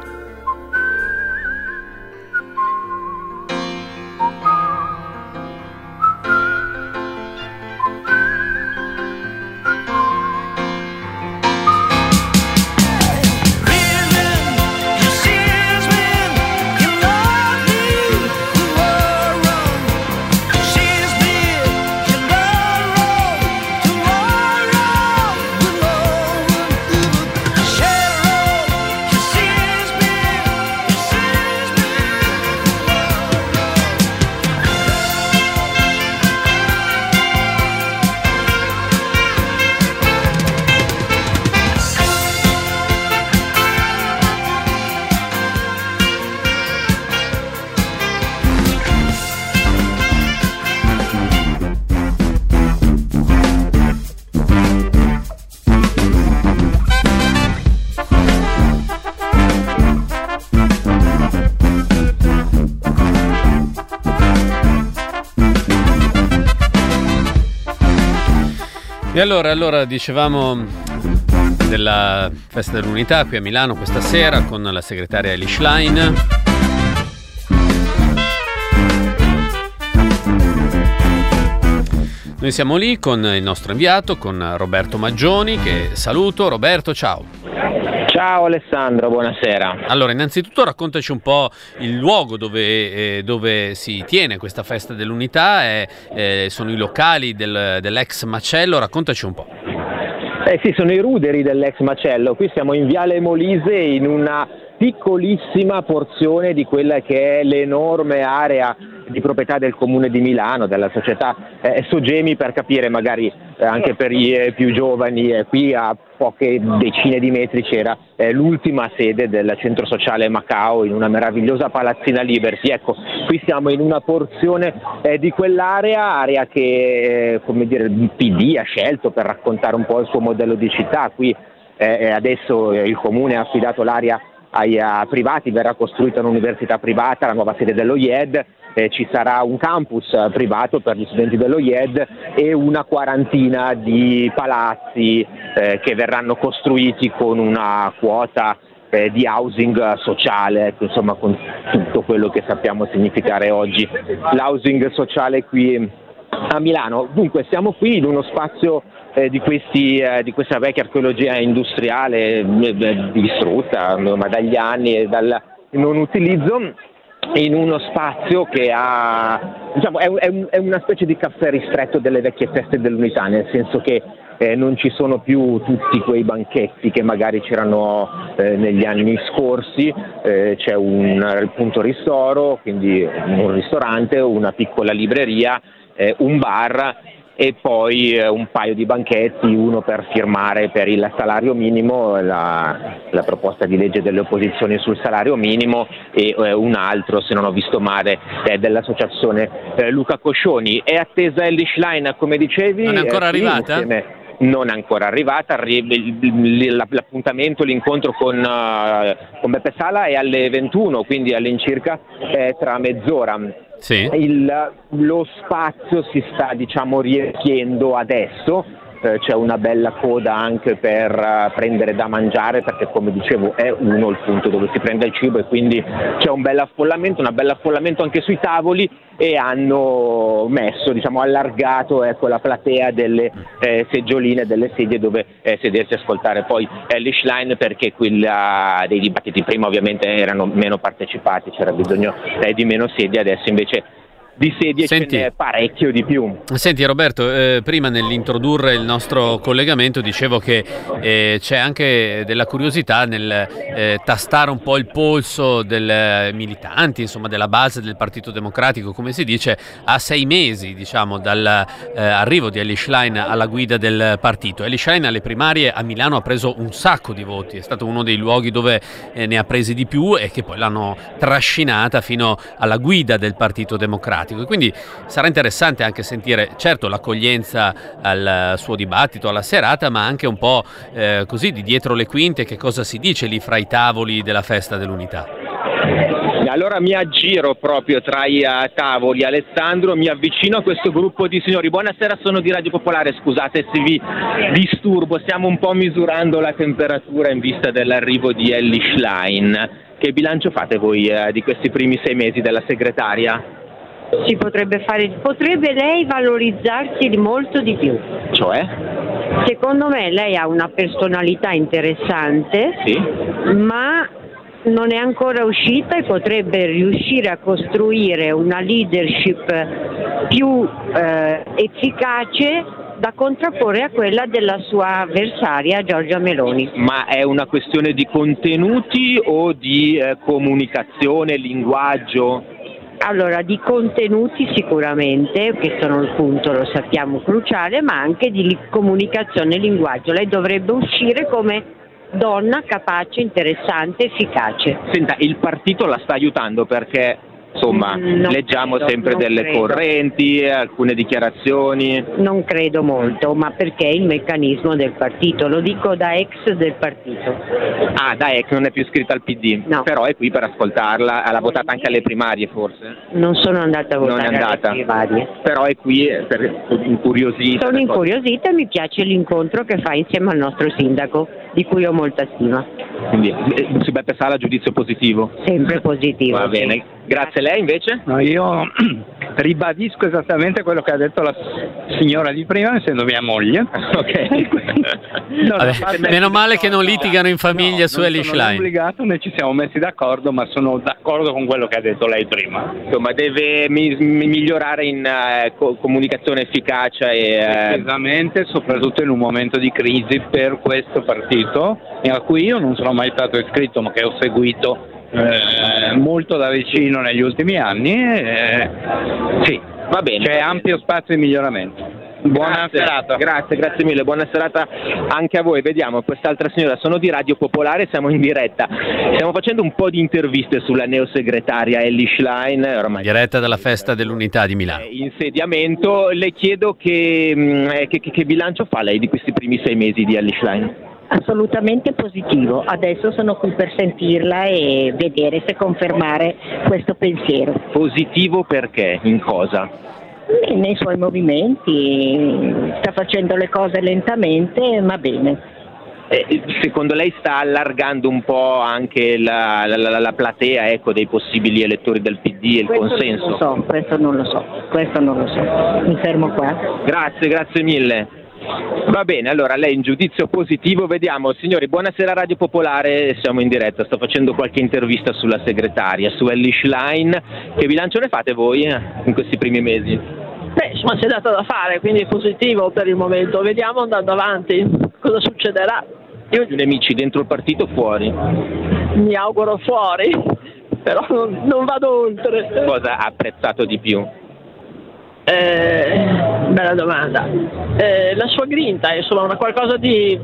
E allora dicevamo della Festa dell'Unità qui a Milano questa sera con la segretaria Elie Schlein. Noi siamo lì con il nostro inviato, con Roberto Maggioni, che saluto. Roberto, ciao. Ciao Alessandro, buonasera. Allora, innanzitutto raccontaci un po' il luogo dove si tiene questa Festa dell'Unità, sono i locali dell'ex macello, raccontaci un po'. Sì, sono i ruderi dell'ex macello, qui siamo in Viale Molise in una piccolissima porzione di quella che è l'enorme area di proprietà del Comune di Milano, della società Sogemi, per capire magari anche per i più giovani, qui a poche decine di metri c'era l'ultima sede del centro sociale Macao, in una meravigliosa palazzina Liberty. Ecco, qui siamo in una porzione di quell'area che come dire, il PD ha scelto per raccontare un po' il suo modello di città. Qui adesso il Comune ha affidato l'area ai privati, verrà costruita un'università privata, la nuova sede dello IED, ci sarà un campus privato per gli studenti dello IED e una quarantina di palazzi che verranno costruiti con una quota di housing sociale, insomma con tutto quello che sappiamo significare oggi l'housing sociale qui a Milano. Dunque siamo qui in uno spazio di questa vecchia archeologia industriale distrutta ma dagli anni e dal non utilizzo, in uno spazio che ha, diciamo, è una specie di caffè ristretto delle vecchie feste dell'unità, nel senso che non ci sono più tutti quei banchetti che magari c'erano negli anni scorsi, c'è un punto ristoro, quindi un ristorante, una piccola libreria, un bar e poi un paio di banchetti, uno per firmare per il salario minimo, la proposta di legge delle opposizioni sul salario minimo, e un altro, se non ho visto male, dell'associazione Luca Coscioni. È attesa Elly Schlein, come dicevi? Non è ancora arrivata? Non è ancora arrivata, l'appuntamento, l'incontro con Beppe Sala è alle 21, quindi all'incirca tra mezz'ora. Sì. Lo spazio si sta, diciamo, riempiendo adesso, c'è una bella coda anche per prendere da mangiare, perché come dicevo è uno il punto dove si prende il cibo, e quindi c'è un bel affollamento anche sui tavoli, e hanno messo, diciamo, allargato, ecco, la platea delle seggioline, delle sedie dove sedersi e ascoltare poi Elly Schlein, perché quella dei dibattiti prima ovviamente erano meno partecipati, c'era bisogno di meno sedie, adesso invece di sedie ce n'è parecchio di più. Senti Roberto, prima nell'introdurre il nostro collegamento dicevo che c'è anche della curiosità nel tastare un po' il polso dei militanti, insomma della base del Partito Democratico, come si dice, a 6 mesi, diciamo, dall'arrivo di Elly Schlein alla guida del partito. Elly Schlein alle primarie a Milano ha preso un sacco di voti, è stato uno dei luoghi dove ne ha presi di più e che poi l'hanno trascinata fino alla guida del Partito Democratico. Quindi sarà interessante anche sentire, certo, l'accoglienza al suo dibattito, alla serata, ma anche un po' così di dietro le quinte, che cosa si dice lì fra i tavoli della festa dell'unità. Allora mi aggiro proprio tra i tavoli, Alessandro, mi avvicino a questo gruppo di signori. Buonasera, sono di Radio Popolare, scusate se vi disturbo, stiamo un po' misurando la temperatura in vista dell'arrivo di Elly Schlein. Che bilancio fate voi di questi primi 6 mesi della segretaria? Potrebbe lei valorizzarsi molto di più. Cioè? Secondo me lei ha una personalità interessante, sì, ma non è ancora uscita, e potrebbe riuscire a costruire una leadership più efficace da contrapporre a quella della sua avversaria Giorgia Meloni. Ma è una questione di contenuti o di comunicazione, linguaggio? Allora, di contenuti sicuramente, che sono il punto, lo sappiamo, cruciale, ma anche di comunicazione e linguaggio. Lei dovrebbe uscire come donna capace, interessante, efficace. Senta, il partito la sta aiutando, perché insomma leggiamo sempre delle correnti, alcune dichiarazioni. Non credo molto, ma perché è il meccanismo del partito, lo dico da ex del partito. Ah, da ex, non è più iscritta al PD, no. Però è qui per ascoltarla, l'ha votata anche alle primarie forse? Non sono andata a votare alle primarie. Però è qui per incuriosita. Sono incuriosita e mi piace l'incontro che fa insieme al nostro sindaco, di cui ho molta stima. Quindi su Beppe Sala giudizio positivo? Sempre positivo. Va bene, sì. Grazie. Lei invece? No, io ribadisco esattamente quello che ha detto la signora di prima, essendo mia moglie. Ok. Meno male che non litigano in famiglia su Elly Schlein. Non sono obbligato, noi ci siamo messi d'accordo, ma sono d'accordo con quello che ha detto lei prima. Insomma, deve migliorare in comunicazione efficacia e precisamente, soprattutto in un momento di crisi per questo partito, a cui io non sono mai stato iscritto, ma che ho seguito molto da vicino negli ultimi anni. Sì, va bene. C'è ampio spazio di miglioramento. Buona serata. Grazie mille, buona serata anche a voi. Vediamo, quest'altra signora, sono di Radio Popolare, siamo in diretta. Stiamo facendo un po' di interviste sulla neosegretaria Elly Schlein, ormai diretta dalla Festa dell'Unità di Milano. Insediamento. Le chiedo che bilancio fa lei di questi primi 6 mesi di Elly Schlein? Assolutamente positivo, adesso sono qui per sentirla e vedere se confermare questo pensiero. Positivo perché? In cosa? Nei suoi movimenti, sta facendo le cose lentamente, ma bene. Secondo lei sta allargando un po' anche la platea, ecco, dei possibili elettori del PD e il consenso? Questo non lo so, mi fermo qua. Grazie mille. Va bene, allora lei in giudizio positivo, vediamo. Signori, buonasera Radio Popolare, siamo in diretta, sto facendo qualche intervista sulla segretaria, su Elly Schlein. Che bilancio ne fate voi in questi primi mesi? Insomma c'è dato da fare, quindi è positivo per il momento, vediamo andando avanti cosa succederà. Io ho nemici dentro il partito o fuori? Mi auguro fuori, però non vado oltre. Cosa ha apprezzato di più? Bella domanda. La sua grinta, insomma, una qualcosa di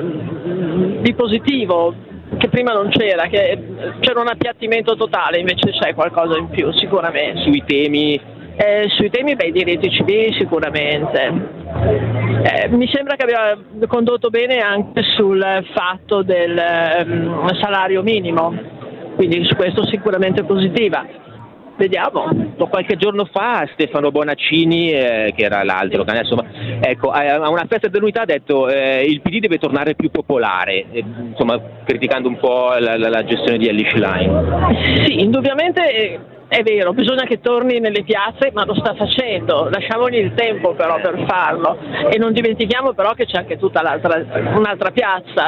positivo che prima non c'era, che c'era un appiattimento totale, invece c'è qualcosa in più sicuramente. Sui temi? I diritti civili sicuramente. Mi sembra che abbia condotto bene anche sul fatto del salario minimo, quindi su questo sicuramente positiva. Vediamo. Qualche giorno fa Stefano Bonaccini, che era l'altro, insomma, ecco, a una festa dell'Unità ha detto il PD deve tornare più popolare, insomma, criticando un po' la gestione di Elly Schlein. Sì, indubbiamente è vero, bisogna che torni nelle piazze, ma lo sta facendo, lasciamogli il tempo però per farlo e non dimentichiamo però che c'è anche tutta un'altra piazza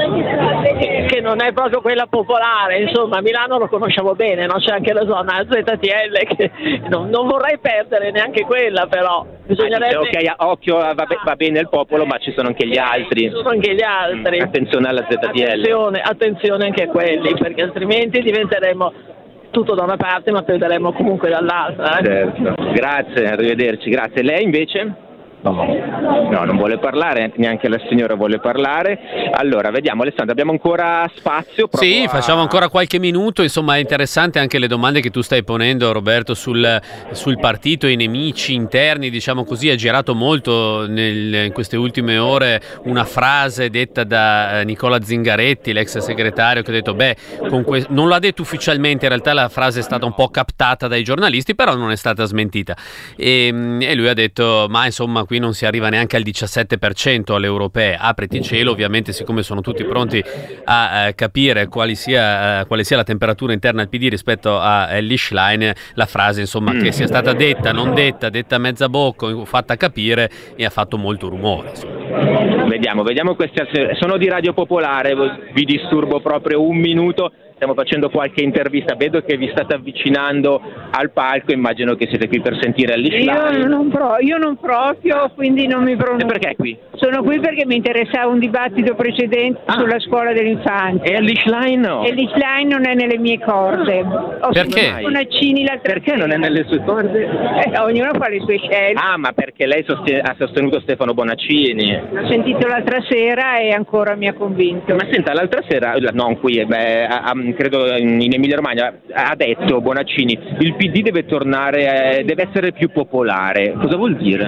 che non è proprio quella popolare, insomma Milano lo conosciamo bene, no? C'è anche la zona ZTL che non vorrei perdere neanche quella, però bisognerebbe... Ok, occhio, va bene il popolo, ma ci sono anche gli altri. Ci sono anche gli altri. Attenzione alla ZTL. Attenzione anche a quelli, perché altrimenti diventeremo tutto da una parte ma perderemo comunque dall'altra. Certo. Grazie, arrivederci, grazie. Lei invece? No, non vuole parlare, neanche la signora vuole parlare. Allora, vediamo Alessandro, abbiamo ancora spazio? Sì, facciamo ancora qualche minuto, insomma è interessante anche le domande che tu stai ponendo, Roberto, sul partito, i nemici interni, diciamo così. Ha girato molto in queste ultime ore una frase detta da Nicola Zingaretti, l'ex segretario, che ha detto non l'ha detto ufficialmente, in realtà la frase è stata un po' captata dai giornalisti, però non è stata smentita, e lui ha detto ma insomma qui non si arriva neanche al 17% alle europee, apriti cielo. Ovviamente, siccome sono tutti pronti a capire quale sia la temperatura interna al PD rispetto a Elly Schlein, la frase insomma che sia stata detta, non detta, detta a mezza bocca, fatta capire, e ha fatto molto rumore. Vediamo queste. Sono di Radio Popolare, vi disturbo proprio un minuto. Stiamo facendo qualche intervista, vedo che vi state avvicinando al palco, immagino che siete qui per sentire Elly Schlein. Io non proprio, quindi non mi pronuncio. E perché qui? Sono qui perché mi interessava un dibattito precedente sulla scuola dell'infanzia. E Elly Schlein no? Elly Schlein non è nelle mie corde. Perché? Perché non è nelle sue corde? Ognuno fa le sue scelte. Ah, ma perché lei ha sostenuto Stefano Bonaccini? L'ho sentito l'altra sera e ancora mi ha convinto. Ma senta, l'altra sera, non qui, credo in Emilia Romagna, ha detto Bonaccini il PD deve tornare, deve essere più popolare. Cosa vuol dire?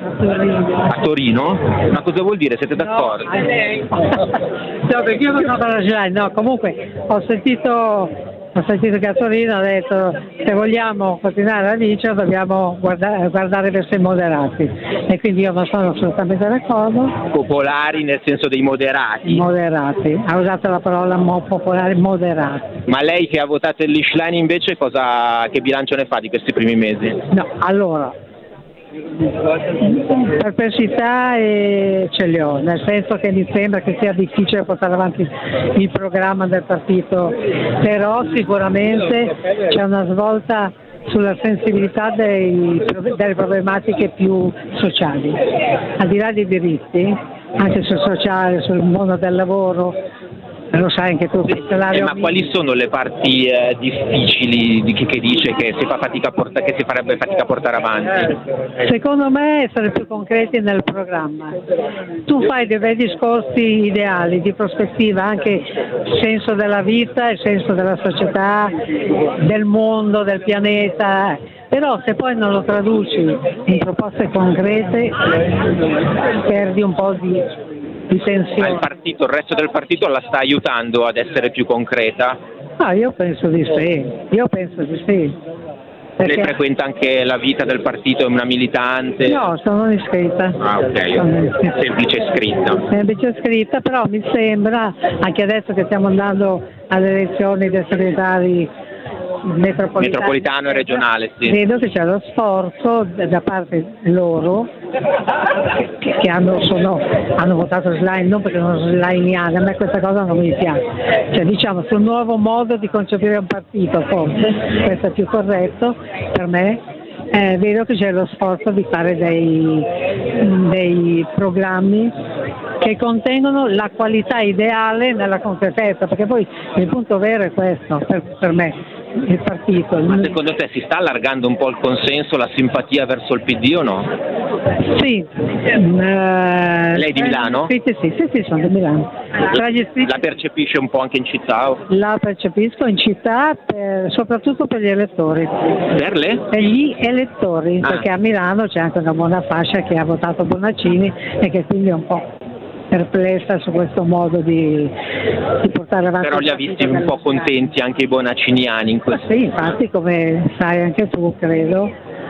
A Torino? Ma cosa vuol dire? Siete d'accordo? No, perché io non sono Schlein, no, comunque ho sentito che a Torino ha detto se vogliamo continuare a vincere dobbiamo guardare verso i moderati, e quindi io non sono assolutamente d'accordo. Popolari nel senso dei moderati? Moderati, ha usato la parola popolari, moderati. Ma lei che ha votato Elly Schlein invece che bilancio ne fa di questi primi mesi? No, allora perplessità ce le ho, nel senso che mi sembra che sia difficile portare avanti il programma del partito, però sicuramente c'è una svolta sulla sensibilità delle problematiche più sociali, al di là dei diritti, anche sul sociale, sul mondo del lavoro. lo sai anche tu. Ma quali sono le parti difficili di chi che dice che si fa fatica che si farebbe fatica a portare avanti? Secondo me essere più concreti nel programma. Tu fai dei bei discorsi ideali, di prospettiva, anche il senso della vita, il senso della società, del mondo, del pianeta, però se poi non lo traduci in proposte concrete perdi un po' di tensione. Il resto del partito la sta aiutando ad essere più concreta? Io penso di sì, Lei frequenta anche la vita del partito, è una militante? No, sono iscritta. Ok, semplice iscritta, però mi sembra, anche adesso che stiamo andando alle elezioni dei segretari metropolitano e regionale, sì. Vedo che c'è lo sforzo da parte loro che hanno votato Schlein, non perché sono schleiniana, a me questa cosa non mi piace, cioè diciamo sul nuovo modo di concepire un partito, forse questo è più corretto per me. Vedo che c'è lo sforzo di fare dei programmi che contengono la qualità ideale nella concretezza, perché poi il punto vero è questo per me, il partito. Ma secondo te si sta allargando un po' il consenso, la simpatia verso il PD o no? Sì. Lei è di Milano? Sì, sono di Milano. La percepisce un po' anche in città? La percepisco in città soprattutto per gli elettori. Per le? Per gli elettori, perché a Milano c'è anche una buona fascia che ha votato Bonaccini e che quindi è un po' perplessa su questo modo di portare avanti. Però li ha visti un po' contenti anche i bonacciniani in questo. Sì, infatti, come sai anche tu, credo,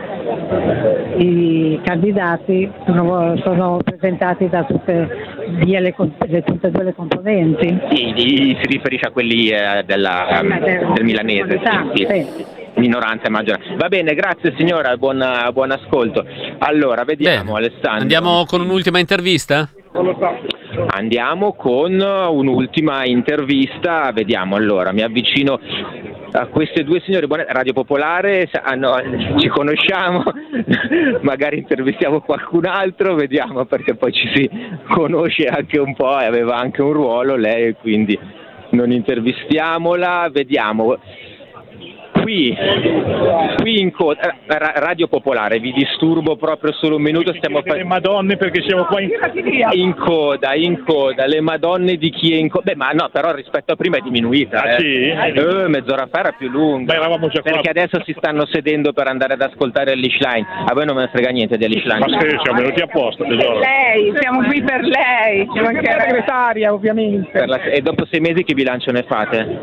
i candidati sono presentati da tutte e due le componenti. Sì, si riferisce a quelli del milanese. Sì. Minoranza e maggioranza. Va bene, grazie signora, buon ascolto. Allora, vediamo. Bene. Alessandro. Andiamo con un'ultima intervista? Andiamo con un'ultima intervista, vediamo. Allora, mi avvicino a queste due signore. Radio Popolare, ci conosciamo, magari intervistiamo qualcun altro, vediamo, perché poi ci si conosce anche un po' e aveva anche un ruolo lei, quindi non intervistiamola, vediamo. Qui in coda, Radio Popolare, vi disturbo proprio solo un minuto, stiamo le Madonne perché siamo qua in coda, le Madonne di chi è in coda. Beh, ma no, però rispetto a prima è diminuita. Sì? Mezz'ora fa era più lunga. Beh, eravamo già qua. Perché adesso si stanno sedendo per andare ad ascoltare Elly Schlein. A voi non me ne frega niente di Elly Schlein. Ma che siamo venuti apposta, tesoro. Lei, siamo qui per lei, ci manca la segretaria ovviamente. E dopo 6 mesi che bilancio ne fate?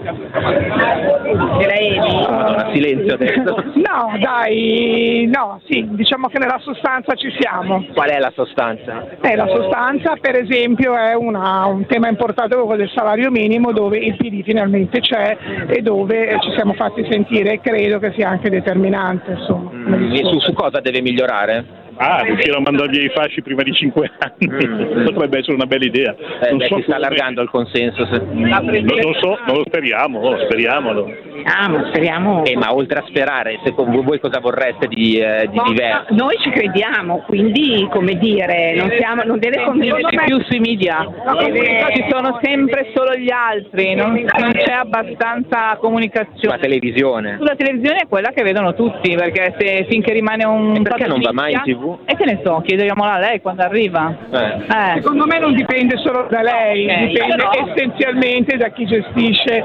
Madonna, silenzio adesso. No, dai, sì, diciamo che nella sostanza ci siamo. Qual è la sostanza? La sostanza, per esempio, è un tema importante come quello del salario minimo, dove il PD finalmente c'è e dove ci siamo fatti sentire, e credo che sia anche determinante, insomma. E su cosa deve migliorare? Riuscire a mandare via i fasci prima di 5 anni potrebbe essere una bella idea. Si sta allargando il consenso. Non so, non lo speriamo, speriamolo. Ma speriamo. Ma oltre a sperare, secondo voi cosa vorreste di diverso? Noi ci crediamo, quindi come dire, non deve convivere più sui media. Ci sono sempre solo gli altri, non c'è abbastanza comunicazione. La televisione? Sulla televisione è quella che vedono tutti, perché finché rimane un... Perché non va mai in TV? E che ne so, chiediamola a lei quando arriva. Secondo me non dipende solo da lei, dipende essenzialmente da chi gestisce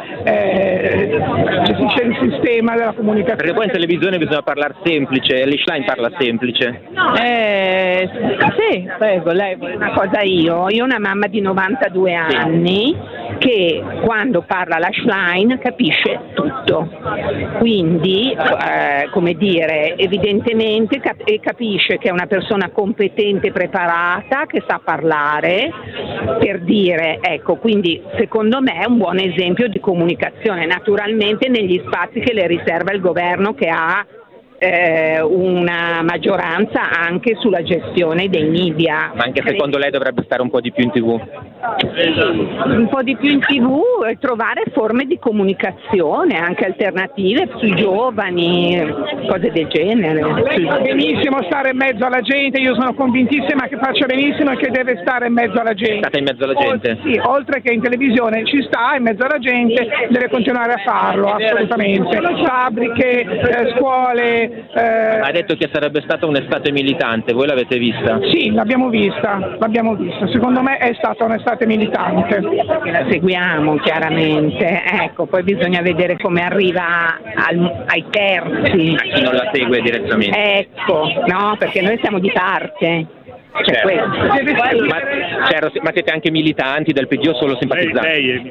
il sistema della comunicazione. Perché poi in televisione bisogna parlare semplice, Elly Schlein parla semplice. Sì, prego, lei vuole una cosa io ho una mamma di 92 anni che quando parla la Schlein capisce tutto, quindi come dire, evidentemente capisce che è una persona competente, preparata, che sa parlare, per dire, ecco, quindi secondo me è un buon esempio di comunicazione, naturalmente negli spazi che le riserva il governo, che ha una maggioranza anche sulla gestione dei media. Ma anche secondo lei dovrebbe stare un po' di più in TV? Un po' di più in TV e trovare forme di comunicazione anche alternative sui giovani, cose del genere. Lei fa benissimo stare in mezzo alla gente, io sono convintissima che faccia benissimo e che deve stare in mezzo alla gente. State in mezzo alla gente? Sì, oltre che in televisione ci sta in mezzo alla gente, deve continuare a farlo, assolutamente. Fabbriche, scuole. Ha detto che sarebbe stata un'estate militante, voi l'avete vista? Sì, l'abbiamo vista. Secondo me è stata un'estate militante. La seguiamo chiaramente, ecco, poi bisogna vedere come arriva ai terzi. A chi non la segue direttamente. Ecco, no, perché noi siamo di parte. Certo. Ma siete anche militanti del PD o solo simpatizzanti?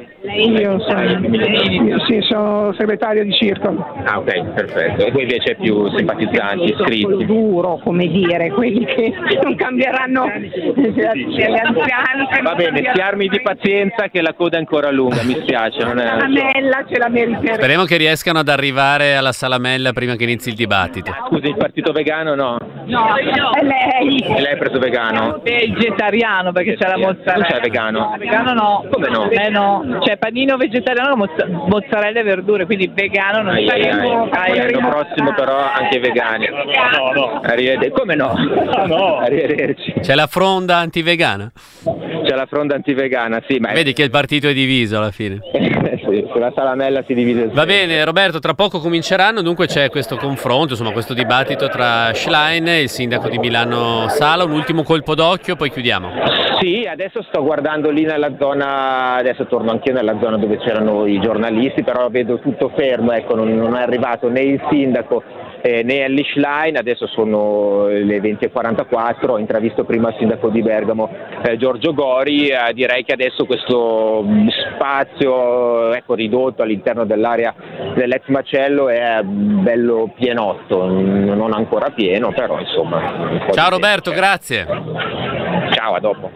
Io sono segretario di circolo. Ah, ok, perfetto. E voi invece più simpatizzanti, iscritti? Duro, come dire, quelli che non cambieranno gli anziani. Va bene, si armi di pazienza che la coda è ancora lunga, mi spiace. La salamella ce la meriteremo. Speriamo che riescano ad arrivare alla salamella prima che inizi il dibattito. Scusi, il partito vegano no? No, è lei. E lei ha preso vegano? Vegetariano, perché c'è la mozzarella. Non c'è vegano? Vegano no. Come no? No, c'è panino vegetariano, mozzarella e verdure, quindi vegano non c'è. L'anno prossimo però anche vegani. No. Arrivederci. Come no? No. Arrivederci. C'è la fronda antivegana? C'è la fronda antivegana, sì. Ma vedi che il partito è diviso alla fine. Sì, sulla salamella si divide. Va bene Roberto, tra poco cominceranno, dunque c'è questo confronto, insomma questo dibattito tra Schlein e il sindaco di Milano Sala. Un ultimo colpo d'occhio, poi chiudiamo. Sì, adesso sto guardando lì nella zona, adesso torno anch'io nella zona dove c'erano i giornalisti, però vedo tutto fermo, ecco, non è arrivato né il sindaco né Elly Schlein. Adesso sono le 20:44, ho intravisto prima il sindaco di Bergamo Giorgio Gori. Direi che adesso questo spazio ridotto all'interno dell'area dell'ex macello è bello pienotto, non ancora pieno, però insomma. Ciao Roberto, grazie. Ciao, a dopo.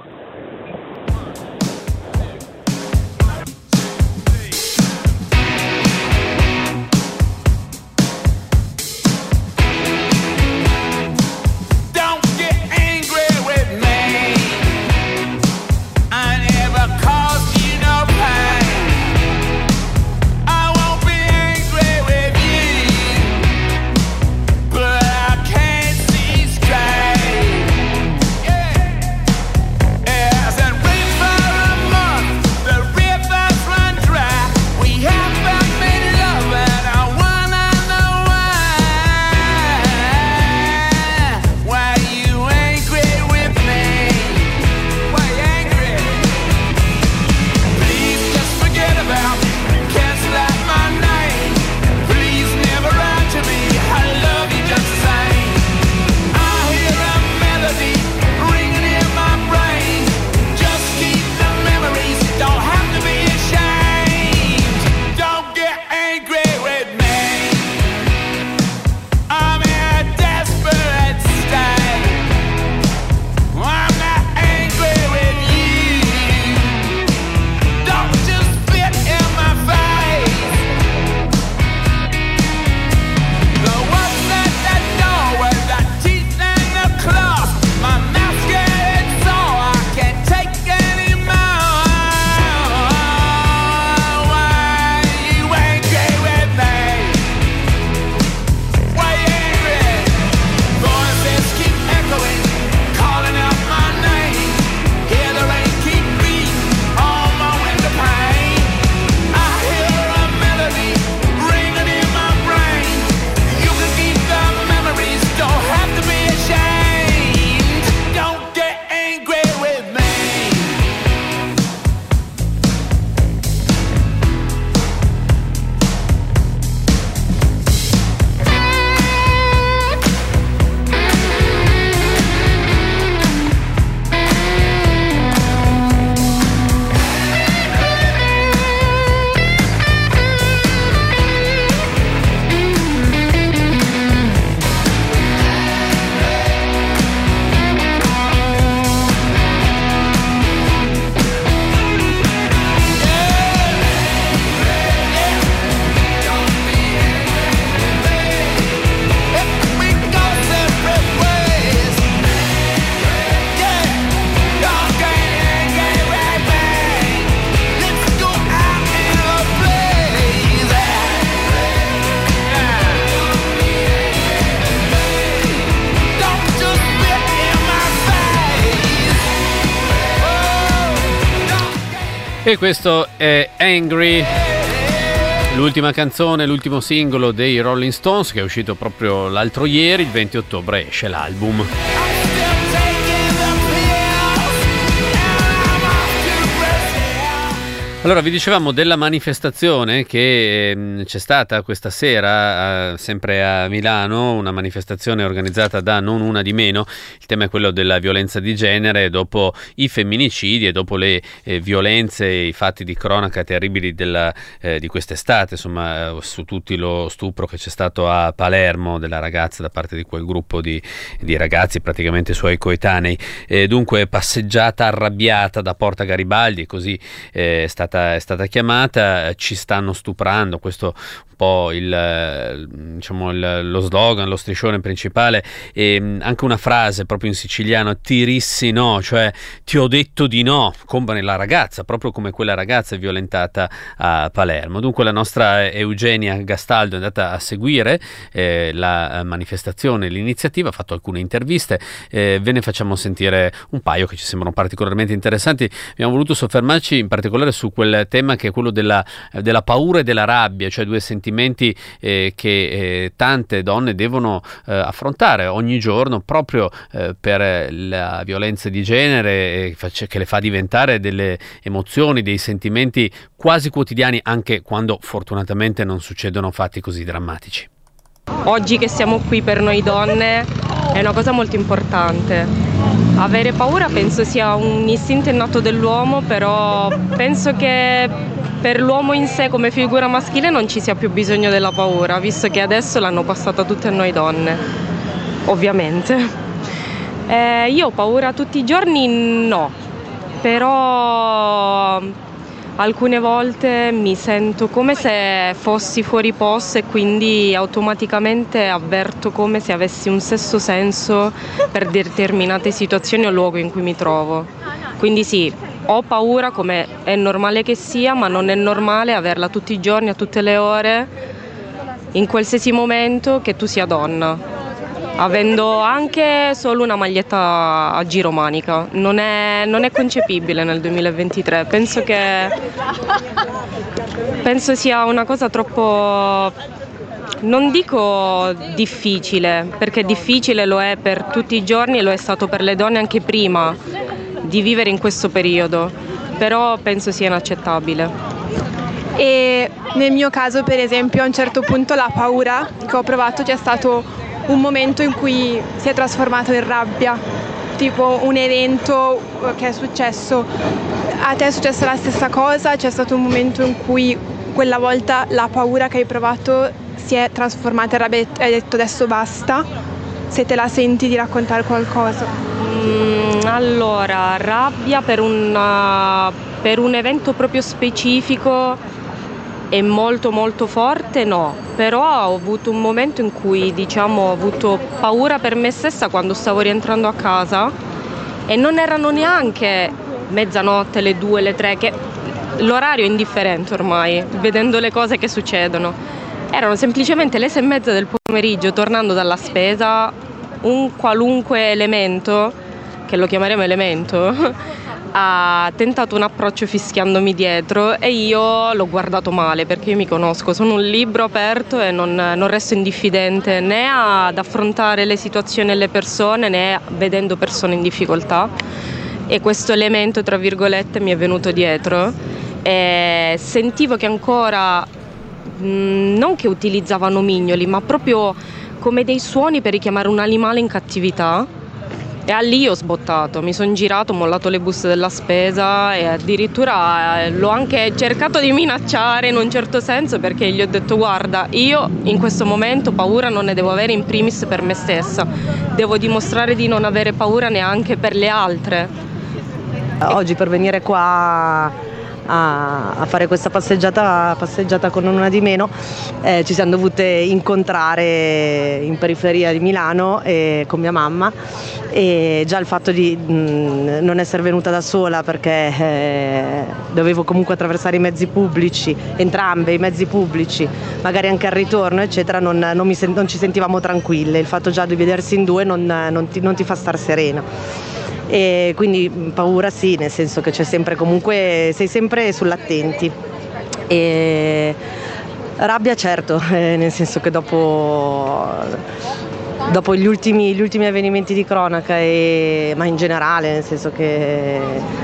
But I can't see straight. E questo è Angry, l'ultima canzone, l'ultimo singolo dei Rolling Stones, che è uscito proprio l'altro ieri, il 20 ottobre esce l'album. Allora, vi dicevamo della manifestazione che c'è stata questa sera, sempre a Milano, una manifestazione organizzata da Non Una di Meno. Il tema è quello della violenza di genere dopo i femminicidi e dopo le violenze e i fatti di cronaca terribili di quest'estate, insomma, su tutti lo stupro che c'è stato a Palermo della ragazza da parte di quel gruppo di ragazzi, praticamente suoi coetanei. Dunque, passeggiata arrabbiata da Porta Garibaldi, così è stata chiamata. Ci stanno stuprando, questo un po' lo slogan, lo striscione principale, e anche una frase proprio in siciliano: ti rissi no, cioè ti ho detto di no, come la ragazza, proprio come quella ragazza violentata a Palermo. Dunque la nostra Eugenia Gastaldo è andata a seguire la manifestazione, l'iniziativa, ha fatto alcune interviste, ve ne facciamo sentire un paio che ci sembrano particolarmente interessanti. Abbiamo voluto soffermarci in particolare su quel tema che è quello della paura e della rabbia, cioè due sentimenti che tante donne devono affrontare ogni giorno proprio per la violenza di genere, che le fa diventare delle emozioni, dei sentimenti quasi quotidiani, anche quando fortunatamente non succedono fatti così drammatici. Oggi che siamo qui per noi donne è una cosa molto importante. Avere paura penso sia un istinto innato dell'uomo, però penso che per l'uomo in sé come figura maschile non ci sia più bisogno della paura, visto che adesso l'hanno passata tutte a noi donne, ovviamente. Io ho paura tutti i giorni? No, però alcune volte mi sento come se fossi fuori posto e quindi automaticamente avverto come se avessi un sesto senso per determinate situazioni o luogo in cui mi trovo. Quindi sì, ho paura come è normale che sia, ma non è normale averla tutti i giorni, a tutte le ore, in qualsiasi momento che tu sia donna, avendo anche solo una maglietta a giro manica. Non è concepibile nel 2023, penso sia una cosa troppo, non dico difficile, perché difficile lo è per tutti i giorni e lo è stato per le donne anche prima di vivere in questo periodo, però penso sia inaccettabile. E nel mio caso, per esempio, a un certo punto la paura che ho provato c'è stato un momento in cui si è trasformato in rabbia, tipo un evento che è successo, a te è successa la stessa cosa, c'è stato un momento in cui quella volta la paura che hai provato si è trasformata in rabbia e hai detto adesso basta, se te la senti di raccontare qualcosa. Allora, rabbia per un evento proprio specifico e molto molto forte no, però ho avuto un momento in cui ho avuto paura per me stessa quando stavo rientrando a casa e non erano neanche mezzanotte, le 2, le 3, che l'orario è indifferente ormai, vedendo le cose che succedono. Erano semplicemente le 6:30 del pomeriggio, tornando dalla spesa, un qualunque elemento, che lo chiameremo elemento, ha tentato un approccio fischiandomi dietro e io l'ho guardato male, perché io mi conosco, sono un libro aperto e non resto indifferente né ad affrontare le situazioni e le persone né vedendo persone in difficoltà, e questo elemento tra virgolette mi è venuto dietro e sentivo che ancora non che utilizzavano mignoli ma proprio come dei suoni per richiamare un animale in cattività. E lì ho sbottato, mi sono girato, ho mollato le buste della spesa e addirittura l'ho anche cercato di minacciare in un certo senso, perché gli ho detto guarda, io in questo momento paura non ne devo avere in primis per me stessa, devo dimostrare di non avere paura neanche per le altre. Oggi per venire qua a fare questa passeggiata con Una di Meno ci siamo dovute incontrare in periferia di Milano con mia mamma, e già il fatto di non essere venuta da sola, perché dovevo comunque attraversare i mezzi pubblici, entrambi i mezzi pubblici, magari anche al ritorno eccetera, non ci sentivamo tranquille. Il fatto già di vedersi in due non ti fa star serena. E quindi paura sì, nel senso che c'è sempre, comunque sei sempre sull'attenti. E rabbia certo, nel senso che dopo gli ultimi avvenimenti di cronaca, ma in generale, nel senso che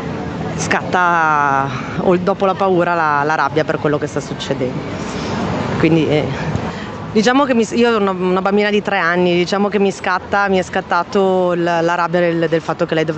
scatta dopo la paura la rabbia per quello che sta succedendo. Quindi diciamo che io ho una bambina di 3 anni, diciamo che mi è scattato la rabbia del fatto che lei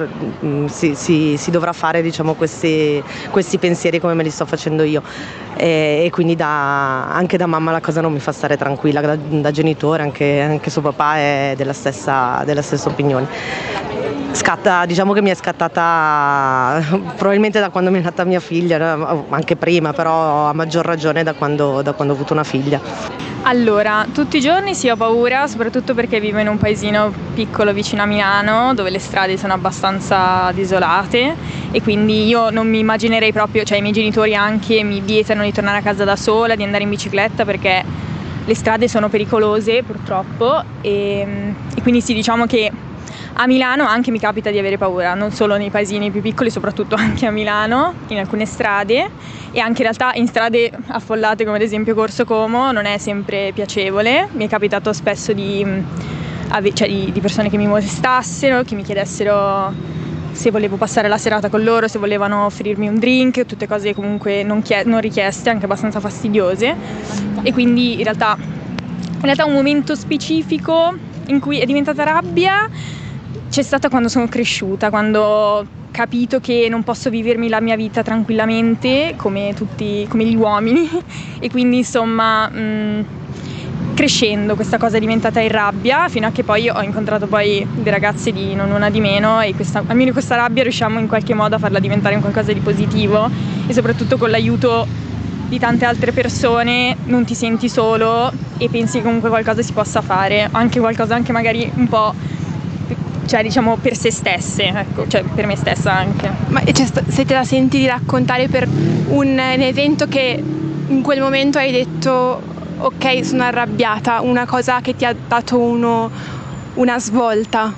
si dovrà fare, diciamo, questi pensieri come me li sto facendo io, e quindi anche da mamma la cosa non mi fa stare tranquilla, da genitore anche suo papà è della stessa opinione. Diciamo che mi è scattata probabilmente da quando mi è nata mia figlia, anche prima, però a maggior ragione da quando ho avuto una figlia. Allora, tutti i giorni sì, ho paura, soprattutto perché vivo in un paesino piccolo vicino a Milano, dove le strade sono abbastanza desolate, e quindi io non mi immaginerei proprio, cioè i miei genitori anche mi vietano di tornare a casa da sola, di andare in bicicletta, perché le strade sono pericolose purtroppo, e quindi sì, diciamo che a Milano anche mi capita di avere paura, non solo nei paesini più piccoli, soprattutto anche a Milano, in alcune strade, e anche in realtà in strade affollate come ad esempio Corso Como non è sempre piacevole. Mi è capitato spesso di persone che mi molestassero, che mi chiedessero se volevo passare la serata con loro, se volevano offrirmi un drink, tutte cose comunque non richieste, anche abbastanza fastidiose. E quindi in realtà un momento specifico in cui è diventata rabbia c'è stata quando sono cresciuta, quando ho capito che non posso vivermi la mia vita tranquillamente come gli uomini, e quindi insomma crescendo questa cosa è diventata in rabbia, fino a che poi ho incontrato poi dei ragazzi di non una di meno, e almeno questa rabbia riusciamo in qualche modo a farla diventare un qualcosa di positivo, e soprattutto con l'aiuto di tante altre persone non ti senti solo e pensi che comunque qualcosa si possa fare, anche qualcosa anche magari un po', cioè diciamo per se stesse, ecco, cioè per me stessa anche. Ma se te la senti di raccontare per un evento che in quel momento hai detto ok, sono arrabbiata, una cosa che ti ha dato una svolta?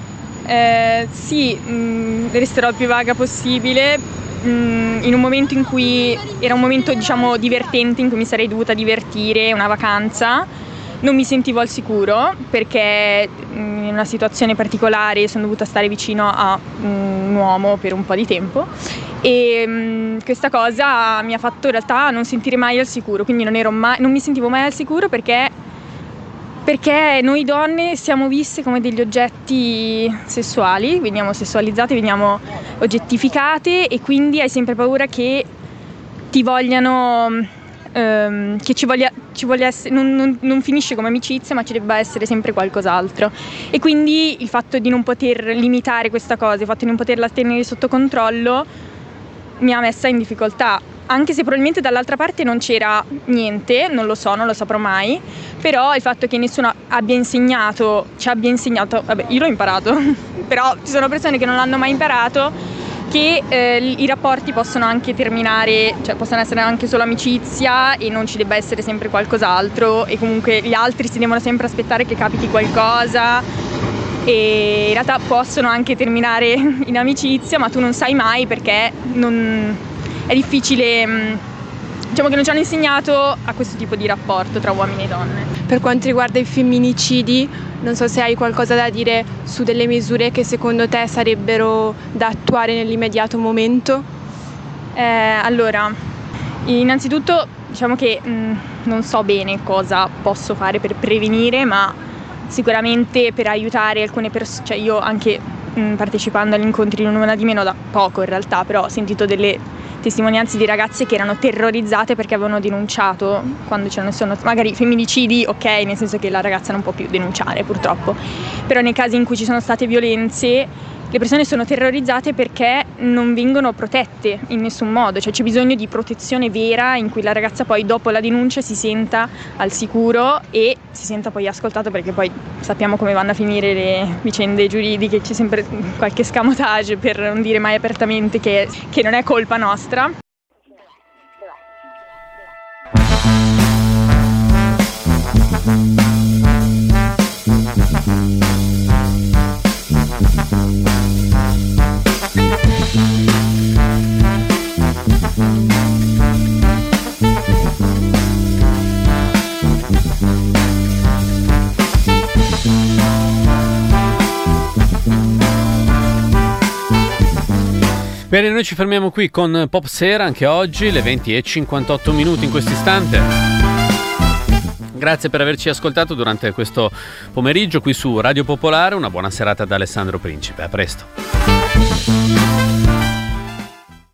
Sì, resterò il più vaga possibile. In un momento in cui era un momento diciamo divertente, in cui mi sarei dovuta divertire, una vacanza, non mi sentivo al sicuro perché in una situazione particolare sono dovuta stare vicino a un uomo per un po' di tempo, e questa cosa mi ha fatto in realtà non sentire mai al sicuro, quindi non mi sentivo mai al sicuro perché noi donne siamo viste come degli oggetti sessuali, veniamo sessualizzate, veniamo oggettificate, e quindi hai sempre paura che ti vogliano, che ci voglia essere, non finisce come amicizia, ma ci debba essere sempre qualcos'altro. E quindi il fatto di non poter limitare questa cosa, il fatto di non poterla tenere sotto controllo mi ha messa in difficoltà. Anche se probabilmente dall'altra parte non c'era niente, non lo saprò mai, però il fatto che nessuno ci abbia insegnato, vabbè, io l'ho imparato, però ci sono persone che non l'hanno mai imparato, che i rapporti possono anche terminare, cioè possono essere anche solo amicizia e non ci debba essere sempre qualcos'altro, e comunque gli altri si devono sempre aspettare che capiti qualcosa, e in realtà possono anche terminare in amicizia, ma tu non sai mai perché è difficile, diciamo che non ci hanno insegnato a questo tipo di rapporto tra uomini e donne. Per quanto riguarda i femminicidi, non so se hai qualcosa da dire su delle misure che secondo te sarebbero da attuare nell'immediato momento? Allora, innanzitutto diciamo che non so bene cosa posso fare per prevenire, ma sicuramente per aiutare alcune persone, cioè io anche partecipando agli incontri di una di meno da poco in realtà, però ho sentito delle testimonianze di ragazze che erano terrorizzate perché avevano denunciato quando ce ne sono magari femminicidi, ok, nel senso che la ragazza non può più denunciare purtroppo, però nei casi in cui ci sono state violenze le persone sono terrorizzate perché non vengono protette in nessun modo, cioè c'è bisogno di protezione vera in cui la ragazza poi dopo la denuncia si senta al sicuro e si senta poi ascoltata, perché poi sappiamo come vanno a finire le vicende giuridiche, c'è sempre qualche escamotage per non dire mai apertamente che non è colpa nostra. Bene, noi ci fermiamo qui con Pop Sera anche oggi, le 20:58 in questo istante. Grazie per averci ascoltato durante questo pomeriggio qui su Radio Popolare. Una buona serata da Alessandro Principe. A presto.